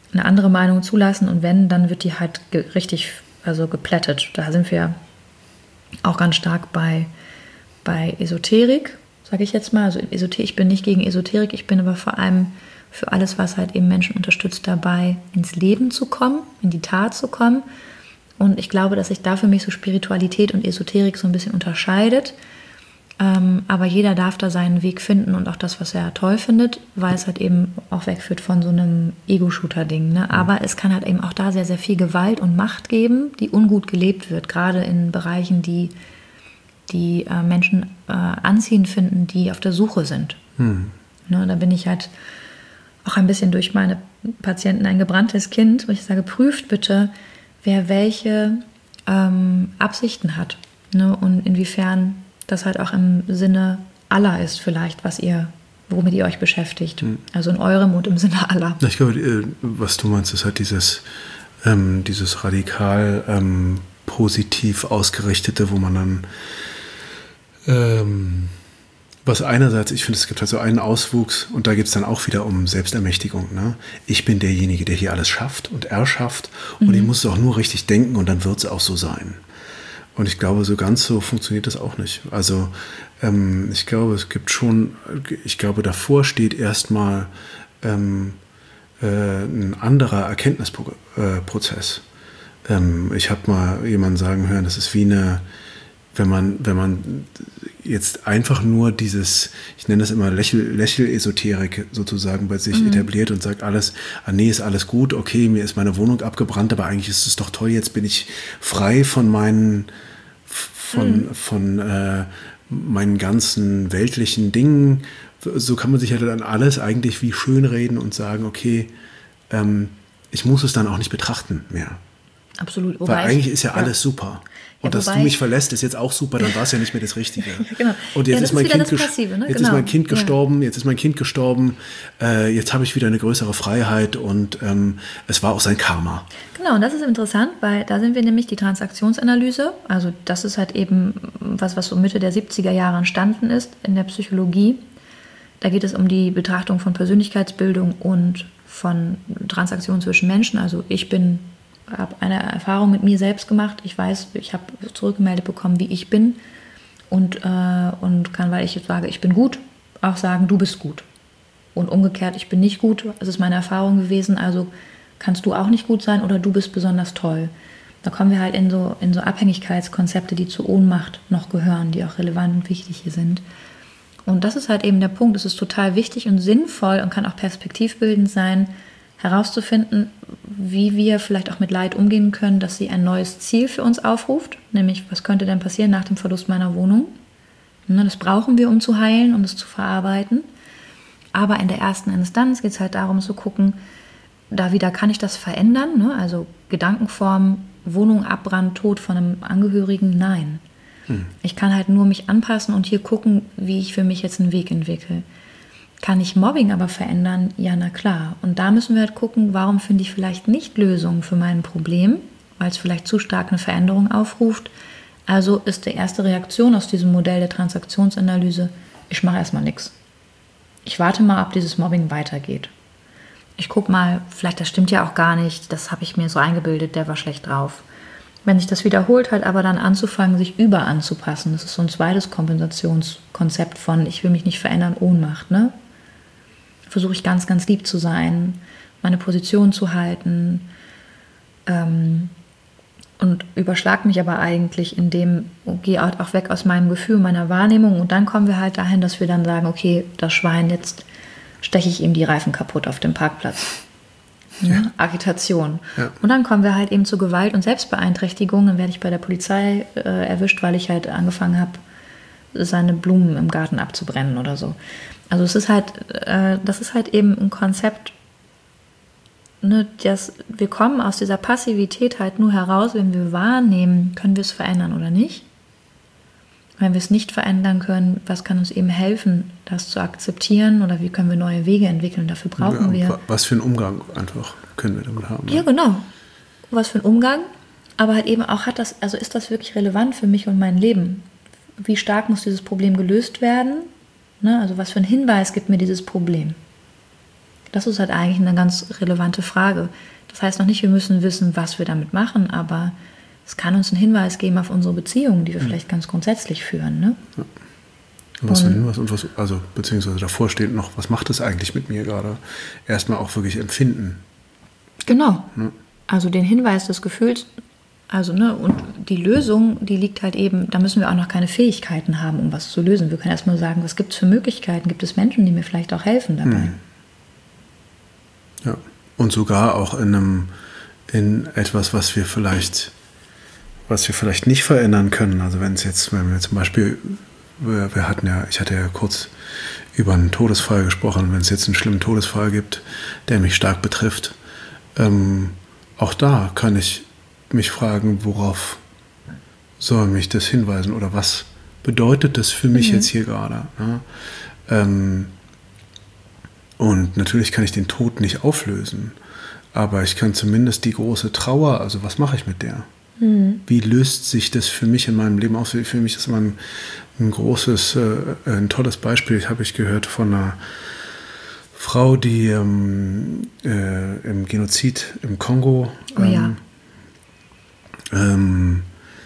eine andere Meinung zulassen und wenn, dann wird die halt ge- richtig also geplättet. Da sind wir auch ganz stark bei, bei Esoterik, sage ich jetzt mal. Also Esoter- ich bin nicht gegen Esoterik, ich bin aber vor allem für alles, was halt eben Menschen unterstützt, dabei ins Leben zu kommen, in die Tat zu kommen. Und ich glaube, dass sich da für mich so Spiritualität und Esoterik so ein bisschen unterscheidet. Ähm, aber jeder darf da seinen Weg finden und auch das, was er toll findet, weil es halt eben auch wegführt von so einem Ego-Shooter-Ding. Ne? Aber es kann halt eben auch da sehr, sehr viel Gewalt und Macht geben, die ungut gelebt wird, gerade in Bereichen, die die äh, Menschen äh, anziehend finden, die auf der Suche sind. Hm. Ne, da bin ich halt auch ein bisschen durch meine Patienten ein gebranntes Kind, wo ich sage, prüft bitte, wer welche ähm, Absichten hat, ne? Und inwiefern das halt auch im Sinne aller ist vielleicht, was ihr, womit ihr euch beschäftigt. Mhm. Also in eurem und im Sinne aller. Ich glaube, was du meinst, ist halt dieses, ähm, dieses radikal ähm, positiv ausgerichtete, wo man dann ähm, was einerseits, ich finde, es gibt halt so einen Auswuchs und da geht es dann auch wieder um Selbstermächtigung. Ne? Ich bin derjenige, der hier alles schafft und erschafft mhm. und ich muss es auch nur richtig denken und dann wird es auch so sein. Und ich glaube, so ganz so funktioniert das auch nicht. Also ähm, ich glaube, es gibt schon, ich glaube, davor steht erstmal ähm, äh, ein anderer Erkenntnisprozess. Ähm, ich habe mal jemanden sagen hören, das ist wie eine, wenn man, wenn man jetzt einfach nur dieses, ich nenne das immer Lächel, Lächel-Esoterik sozusagen bei sich mhm. etabliert und sagt alles, ah nee, ist alles gut, okay, mir ist meine Wohnung abgebrannt, aber eigentlich ist es doch toll, jetzt bin ich frei von meinen, von, mhm. von äh, meinen ganzen weltlichen Dingen. So kann man sich ja dann alles eigentlich wie schönreden und sagen, okay, ähm, ich muss es dann auch nicht betrachten mehr. Absolut. Wobei Weil eigentlich ist ja, ja alles super. Und ja, dass du mich verlässt, ist jetzt auch super, dann war es ja nicht mehr das Richtige. Genau. Und jetzt, ja, ist, mein ist, kind Passive, ne? jetzt genau. ist mein Kind gestorben, ja. jetzt ist mein Kind gestorben, äh, jetzt habe ich wieder eine größere Freiheit und ähm, es war auch sein Karma. Genau, und das ist interessant, weil da sind wir nämlich die Transaktionsanalyse, also das ist halt eben was, was so Mitte der siebziger Jahre entstanden ist in der Psychologie. Da geht es um die Betrachtung von Persönlichkeitsbildung und von Transaktionen zwischen Menschen, also ich bin habe eine Erfahrung mit mir selbst gemacht. Ich weiß, ich habe zurückgemeldet bekommen, wie ich bin und, äh, und kann, weil ich sage, ich bin gut, auch sagen, du bist gut. Und umgekehrt, ich bin nicht gut, das ist meine Erfahrung gewesen, also kannst du auch nicht gut sein oder du bist besonders toll. Da kommen wir halt in so, in so Abhängigkeitskonzepte, die zur Ohnmacht noch gehören, die auch relevant und wichtig hier sind. Und das ist halt eben der Punkt, es ist total wichtig und sinnvoll und kann auch perspektivbildend sein, herauszufinden, wie wir vielleicht auch mit Leid umgehen können, dass sie ein neues Ziel für uns aufruft, nämlich was könnte denn passieren nach dem Verlust meiner Wohnung. Das brauchen wir, um zu heilen, um das zu verarbeiten. Aber in der ersten Instanz geht es halt darum zu gucken, da wieder kann ich das verändern, also Gedankenform, Wohnung, Abbrand, Tod von einem Angehörigen, nein. Hm. Ich kann halt nur mich anpassen und hier gucken, wie ich für mich jetzt einen Weg entwickle. Kann ich Mobbing aber verändern? Ja, na klar. Und da müssen wir halt gucken, warum finde ich vielleicht nicht Lösungen für mein Problem, weil es vielleicht zu stark eine Veränderung aufruft. Also ist die erste Reaktion aus diesem Modell der Transaktionsanalyse, ich mache erstmal nichts. Ich warte mal, ob dieses Mobbing weitergeht. Ich gucke mal, vielleicht das stimmt ja auch gar nicht, das habe ich mir so eingebildet, der war schlecht drauf. Wenn sich das wiederholt, halt aber dann anzufangen, sich überanzupassen. Das ist so ein zweites Kompensationskonzept von, ich will mich nicht verändern, Ohnmacht, ne? Versuche ich ganz, ganz lieb zu sein, meine Position zu halten ähm, und überschlag mich aber eigentlich in dem, gehe auch weg aus meinem Gefühl, meiner Wahrnehmung und dann kommen wir halt dahin, dass wir dann sagen, okay, das Schwein, jetzt steche ich ihm die Reifen kaputt auf dem Parkplatz. Ja. Ja, Agitation. Ja. Und dann kommen wir halt eben zu Gewalt und Selbstbeeinträchtigung, dann werde ich bei der Polizei äh, erwischt, weil ich halt angefangen habe, seine Blumen im Garten abzubrennen oder so. Also es ist halt, äh, das ist halt eben ein Konzept, ne, das, wir kommen aus dieser Passivität halt nur heraus, wenn wir wahrnehmen, können wir es verändern oder nicht. Wenn wir es nicht verändern können, was kann uns eben helfen, das zu akzeptieren oder wie können wir neue Wege entwickeln, dafür brauchen ja, wir... Was für einen Umgang einfach können wir damit haben. Ja, genau. Was für einen Umgang, aber halt eben auch hat das, also ist das wirklich relevant für mich und mein Leben? Wie stark muss dieses Problem gelöst werden? Ne, also was für einen Hinweis gibt mir dieses Problem? Das ist halt eigentlich eine ganz relevante Frage. Das heißt noch nicht, wir müssen wissen, was wir damit machen, aber es kann uns einen Hinweis geben auf unsere Beziehungen, die wir mhm. vielleicht ganz grundsätzlich führen. Ne? Ja. Und was für ein Hinweis und was, also beziehungsweise davor steht noch, was macht es eigentlich mit mir gerade? Erstmal auch wirklich empfinden. Genau. Ne? Also den Hinweis des Gefühls, also ne, und die Lösung, die liegt halt eben, da müssen wir auch noch keine Fähigkeiten haben, um was zu lösen. Wir können erstmal sagen, was gibt es für Möglichkeiten? Gibt es Menschen, die mir vielleicht auch helfen dabei? Mhm. Ja, und sogar auch in einem, in etwas, was wir vielleicht, was wir vielleicht nicht verändern können. Also wenn es jetzt, wenn wir zum Beispiel, wir, wir hatten ja, ich hatte ja kurz über einen Todesfall gesprochen, wenn es jetzt einen schlimmen Todesfall gibt, der mich stark betrifft, ähm, auch da kann ich mich fragen, worauf soll mich das hinweisen oder was bedeutet das für mich mhm. jetzt hier gerade? Ne? Ähm, und natürlich kann ich den Tod nicht auflösen, aber ich kann zumindest die große Trauer, also was mache ich mit der? Mhm. Wie löst sich das für mich in meinem Leben aus? Für mich ist immer ein, ein großes, äh, ein tolles Beispiel, habe ich gehört von einer Frau, die ähm, äh, im Genozid im Kongo oh, ähm, ja. ähm,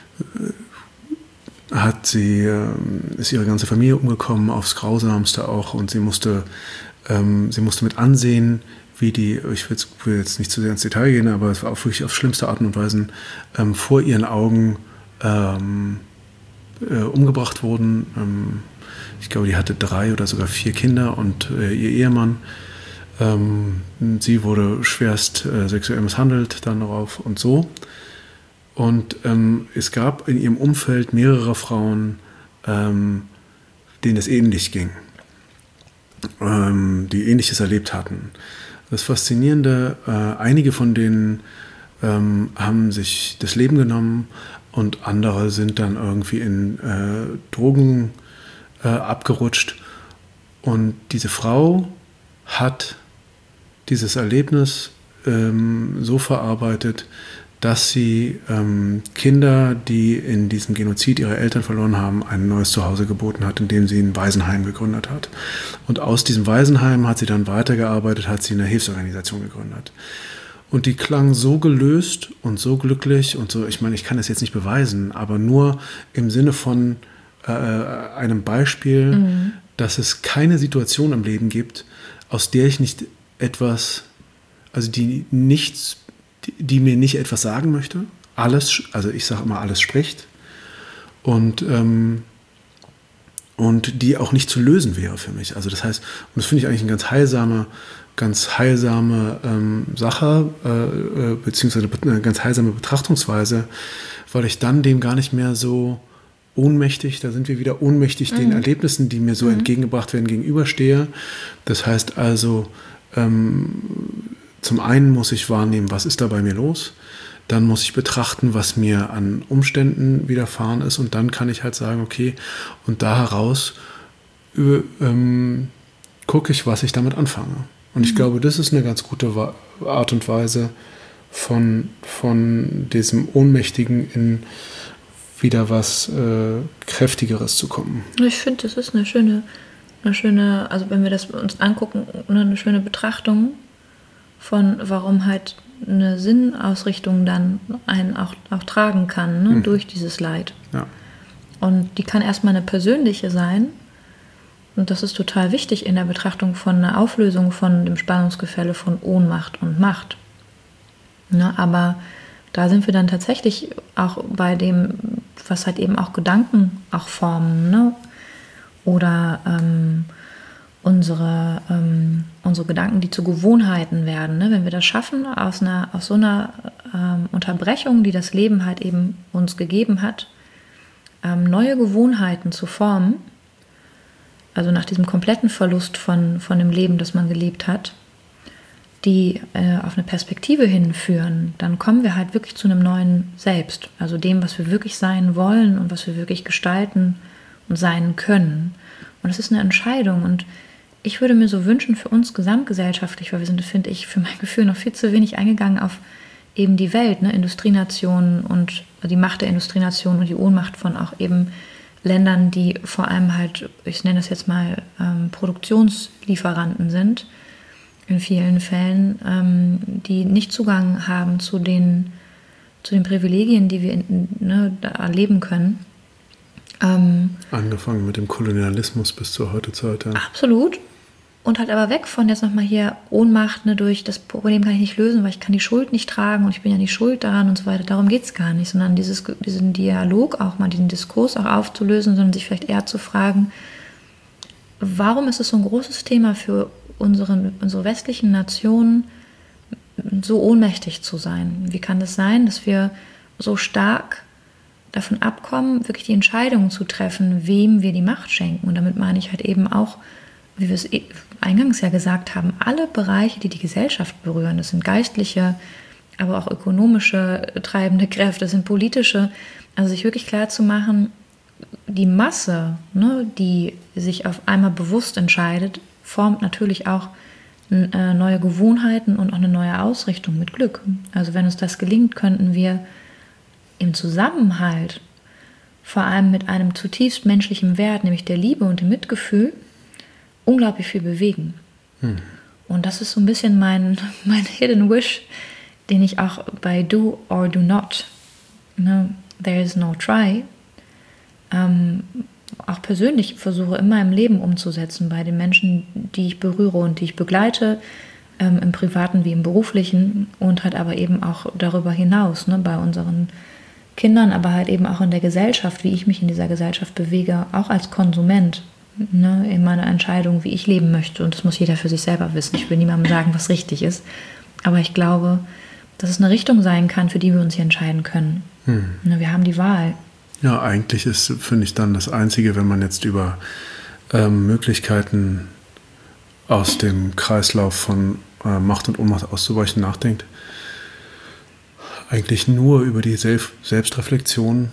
hat sie, äh, ist ihre ganze Familie umgekommen, aufs Grausamste auch, und sie musste, ähm, sie musste mit ansehen, wie die, ich will jetzt, will jetzt nicht zu sehr ins Detail gehen, aber es war auch wirklich auf schlimmste Arten und Weisen ähm, vor ihren Augen ähm, äh, umgebracht wurden. Ähm, ich glaube, die hatte drei oder sogar vier Kinder und äh, ihr Ehemann. Ähm, sie wurde schwerst äh, sexuell misshandelt dann darauf und so. Und ähm, es gab in ihrem Umfeld mehrere Frauen, ähm, denen es ähnlich ging, ähm, die Ähnliches erlebt hatten. Das Faszinierende, äh, einige von denen ähm, haben sich das Leben genommen und andere sind dann irgendwie in äh, Drogen äh, abgerutscht. Und diese Frau hat dieses Erlebnis ähm, so verarbeitet, dass sie ähm, Kinder, die in diesem Genozid ihre Eltern verloren haben, ein neues Zuhause geboten hat, indem sie ein Waisenheim gegründet hat. Und aus diesem Waisenheim hat sie dann weitergearbeitet, hat sie eine Hilfsorganisation gegründet. Und die klang so gelöst und so glücklich und so, ich meine, ich kann das jetzt nicht beweisen, aber nur im Sinne von äh, einem Beispiel, mhm. dass es keine Situation im Leben gibt, aus der ich nicht etwas, also die nichts Die, die mir nicht etwas sagen möchte. Alles, also ich sage immer, alles spricht. Und, ähm, und die auch nicht zu lösen wäre für mich. Also das heißt, und das finde ich eigentlich eine ganz heilsame, ganz heilsame ähm, Sache, äh, beziehungsweise eine ganz heilsame Betrachtungsweise, weil ich dann dem gar nicht mehr so ohnmächtig, da sind wir wieder ohnmächtig, mhm. den Erlebnissen, die mir so mhm. entgegengebracht werden, gegenüberstehe. Das heißt also, ähm, zum einen muss ich wahrnehmen, was ist da bei mir los. Dann muss ich betrachten, was mir an Umständen widerfahren ist. Und dann kann ich halt sagen, okay, und da heraus ähm, gucke ich, was ich damit anfange. Und ich mhm. glaube, das ist eine ganz gute Art und Weise, von, von diesem Ohnmächtigen in wieder was äh, Kräftigeres zu kommen. Ich finde, das ist eine schöne, eine schöne, also wenn wir das uns angucken, eine schöne Betrachtung von warum halt eine Sinnausrichtung dann einen auch, auch tragen kann, ne, mhm. durch dieses Leid. Ja. Und die kann erstmal eine persönliche sein. Und das ist total wichtig in der Betrachtung von einer Auflösung von dem Spannungsgefälle von Ohnmacht und Macht. Ne, aber da sind wir dann tatsächlich auch bei dem, was halt eben auch Gedanken auch formen, ne? Oder ähm, unsere, ähm, unsere Gedanken, die zu Gewohnheiten werden. Ne? Wenn wir das schaffen, aus, einer, aus so einer ähm, Unterbrechung, die das Leben halt eben uns gegeben hat, ähm, neue Gewohnheiten zu formen, also nach diesem kompletten Verlust von, von dem Leben, das man gelebt hat, die äh, auf eine Perspektive hinführen, dann kommen wir halt wirklich zu einem neuen Selbst, also dem, was wir wirklich sein wollen und was wir wirklich gestalten und sein können. Und das ist eine Entscheidung, und ich würde mir so wünschen für uns gesamtgesellschaftlich, weil wir sind, finde ich, für mein Gefühl noch viel zu wenig eingegangen auf eben die Welt, ne? Industrienationen und die Macht der Industrienationen und die Ohnmacht von auch eben Ländern, die vor allem halt, ich nenne das jetzt mal ähm, Produktionslieferanten sind, in vielen Fällen, ähm, die nicht Zugang haben zu den, zu den Privilegien, die wir in, ne, da erleben können. Ähm, Angefangen mit dem Kolonialismus bis zur Heutezeit. Ja. Absolut. Und halt aber weg von jetzt nochmal hier Ohnmacht, ne, durch das Problem kann ich nicht lösen, weil ich kann die Schuld nicht tragen und ich bin ja nicht schuld daran und so weiter. Darum geht es gar nicht, sondern dieses, diesen Dialog auch mal, diesen Diskurs auch aufzulösen, sondern sich vielleicht eher zu fragen, warum ist es so ein großes Thema für unsere, unsere westlichen Nationen, so ohnmächtig zu sein? Wie kann das sein, dass wir so stark davon abkommen, wirklich die Entscheidungen zu treffen, wem wir die Macht schenken? Und damit meine ich halt eben auch, wie wir es eingangs ja gesagt haben, alle Bereiche, die die Gesellschaft berühren, das sind geistliche, aber auch ökonomische treibende Kräfte, das sind politische, also sich wirklich klar zu machen, die Masse, ne, die sich auf einmal bewusst entscheidet, formt natürlich auch äh, neue Gewohnheiten und auch eine neue Ausrichtung mit Glück. Also wenn uns das gelingt, könnten wir im Zusammenhalt, vor allem mit einem zutiefst menschlichen Wert, nämlich der Liebe und dem Mitgefühl, unglaublich viel bewegen. Hm. Und das ist so ein bisschen mein, mein Hidden Wish, den ich auch bei Do or Do Not, ne, There is no try, ähm, auch persönlich versuche in meinem Leben umzusetzen, bei den Menschen, die ich berühre und die ich begleite, ähm, im Privaten wie im Beruflichen und halt aber eben auch darüber hinaus, ne, bei unseren Kindern, aber halt eben auch in der Gesellschaft, wie ich mich in dieser Gesellschaft bewege, auch als Konsument, ne, in meiner Entscheidung, wie ich leben möchte. Und das muss jeder für sich selber wissen. Ich will niemandem sagen, was richtig ist. Aber ich glaube, dass es eine Richtung sein kann, für die wir uns hier entscheiden können. Hm. Ne, wir haben die Wahl. Ja, eigentlich ist, finde ich, dann das Einzige, wenn man jetzt über ähm, Möglichkeiten aus dem Kreislauf von äh, Macht und Ohnmacht auszubrechen nachdenkt, eigentlich nur über die Self- Selbstreflexion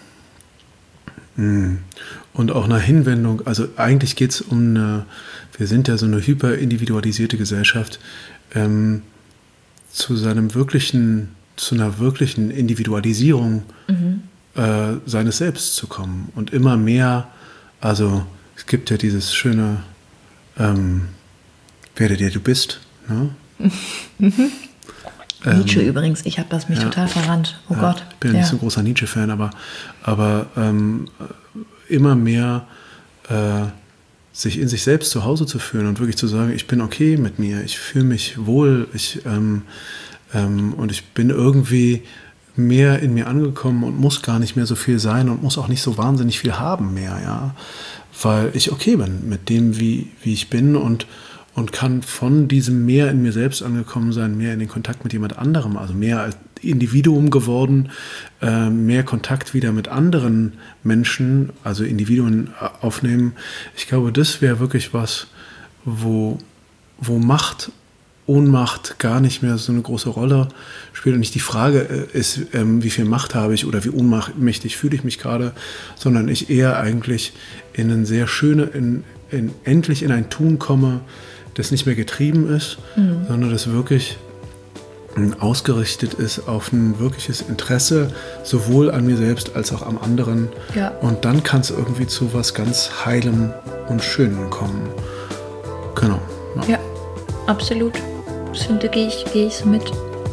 mh, und auch eine Hinwendung. Also eigentlich geht es um eine, wir sind ja so eine hyperindividualisierte Gesellschaft, ähm, zu seinem wirklichen, zu einer wirklichen Individualisierung mhm. äh, seines Selbst zu kommen. Und immer mehr, also es gibt ja dieses schöne ähm, Werde der du bist. Ne? Mhm. Nietzsche ähm, übrigens, ich habe das mich ja, total verrannt. Oh ja, Gott. Ich bin ja nicht so ein großer Nietzsche-Fan, aber, aber ähm, immer mehr äh, sich in sich selbst zu Hause zu fühlen und wirklich zu sagen, ich bin okay mit mir, ich fühle mich wohl, ich, ähm, ähm, und ich bin irgendwie mehr in mir angekommen und muss gar nicht mehr so viel sein und muss auch nicht so wahnsinnig viel haben mehr, ja, weil ich okay bin mit dem, wie, wie ich bin und und kann von diesem mehr in mir selbst angekommen sein, mehr in den Kontakt mit jemand anderem, also mehr als Individuum geworden, äh, mehr Kontakt wieder mit anderen Menschen, also Individuen aufnehmen. Ich glaube, das wäre wirklich was, wo, wo Macht, Ohnmacht gar nicht mehr so eine große Rolle spielt und nicht die Frage ist, ähm, wie viel Macht habe ich oder wie ohnmächtig fühle ich mich gerade, sondern ich eher eigentlich in ein sehr schöne, in, in, endlich in ein Tun komme, das nicht mehr getrieben ist, mhm. sondern das wirklich ausgerichtet ist auf ein wirkliches Interesse, sowohl an mir selbst als auch am anderen. Ja. Und dann kann es irgendwie zu was ganz Heilem und Schönem kommen. Genau. Ja, ja, absolut. Das finde gehe ich, gehe ich so mit.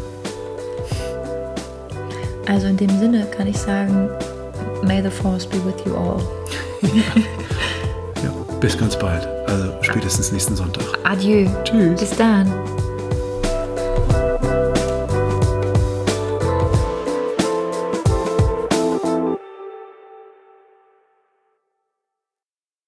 Also in dem Sinne kann ich sagen, may the force be with you all. Ja. Ja, bis ganz bald. Also spätestens nächsten Sonntag. Adieu. Tschüss. Bis dann.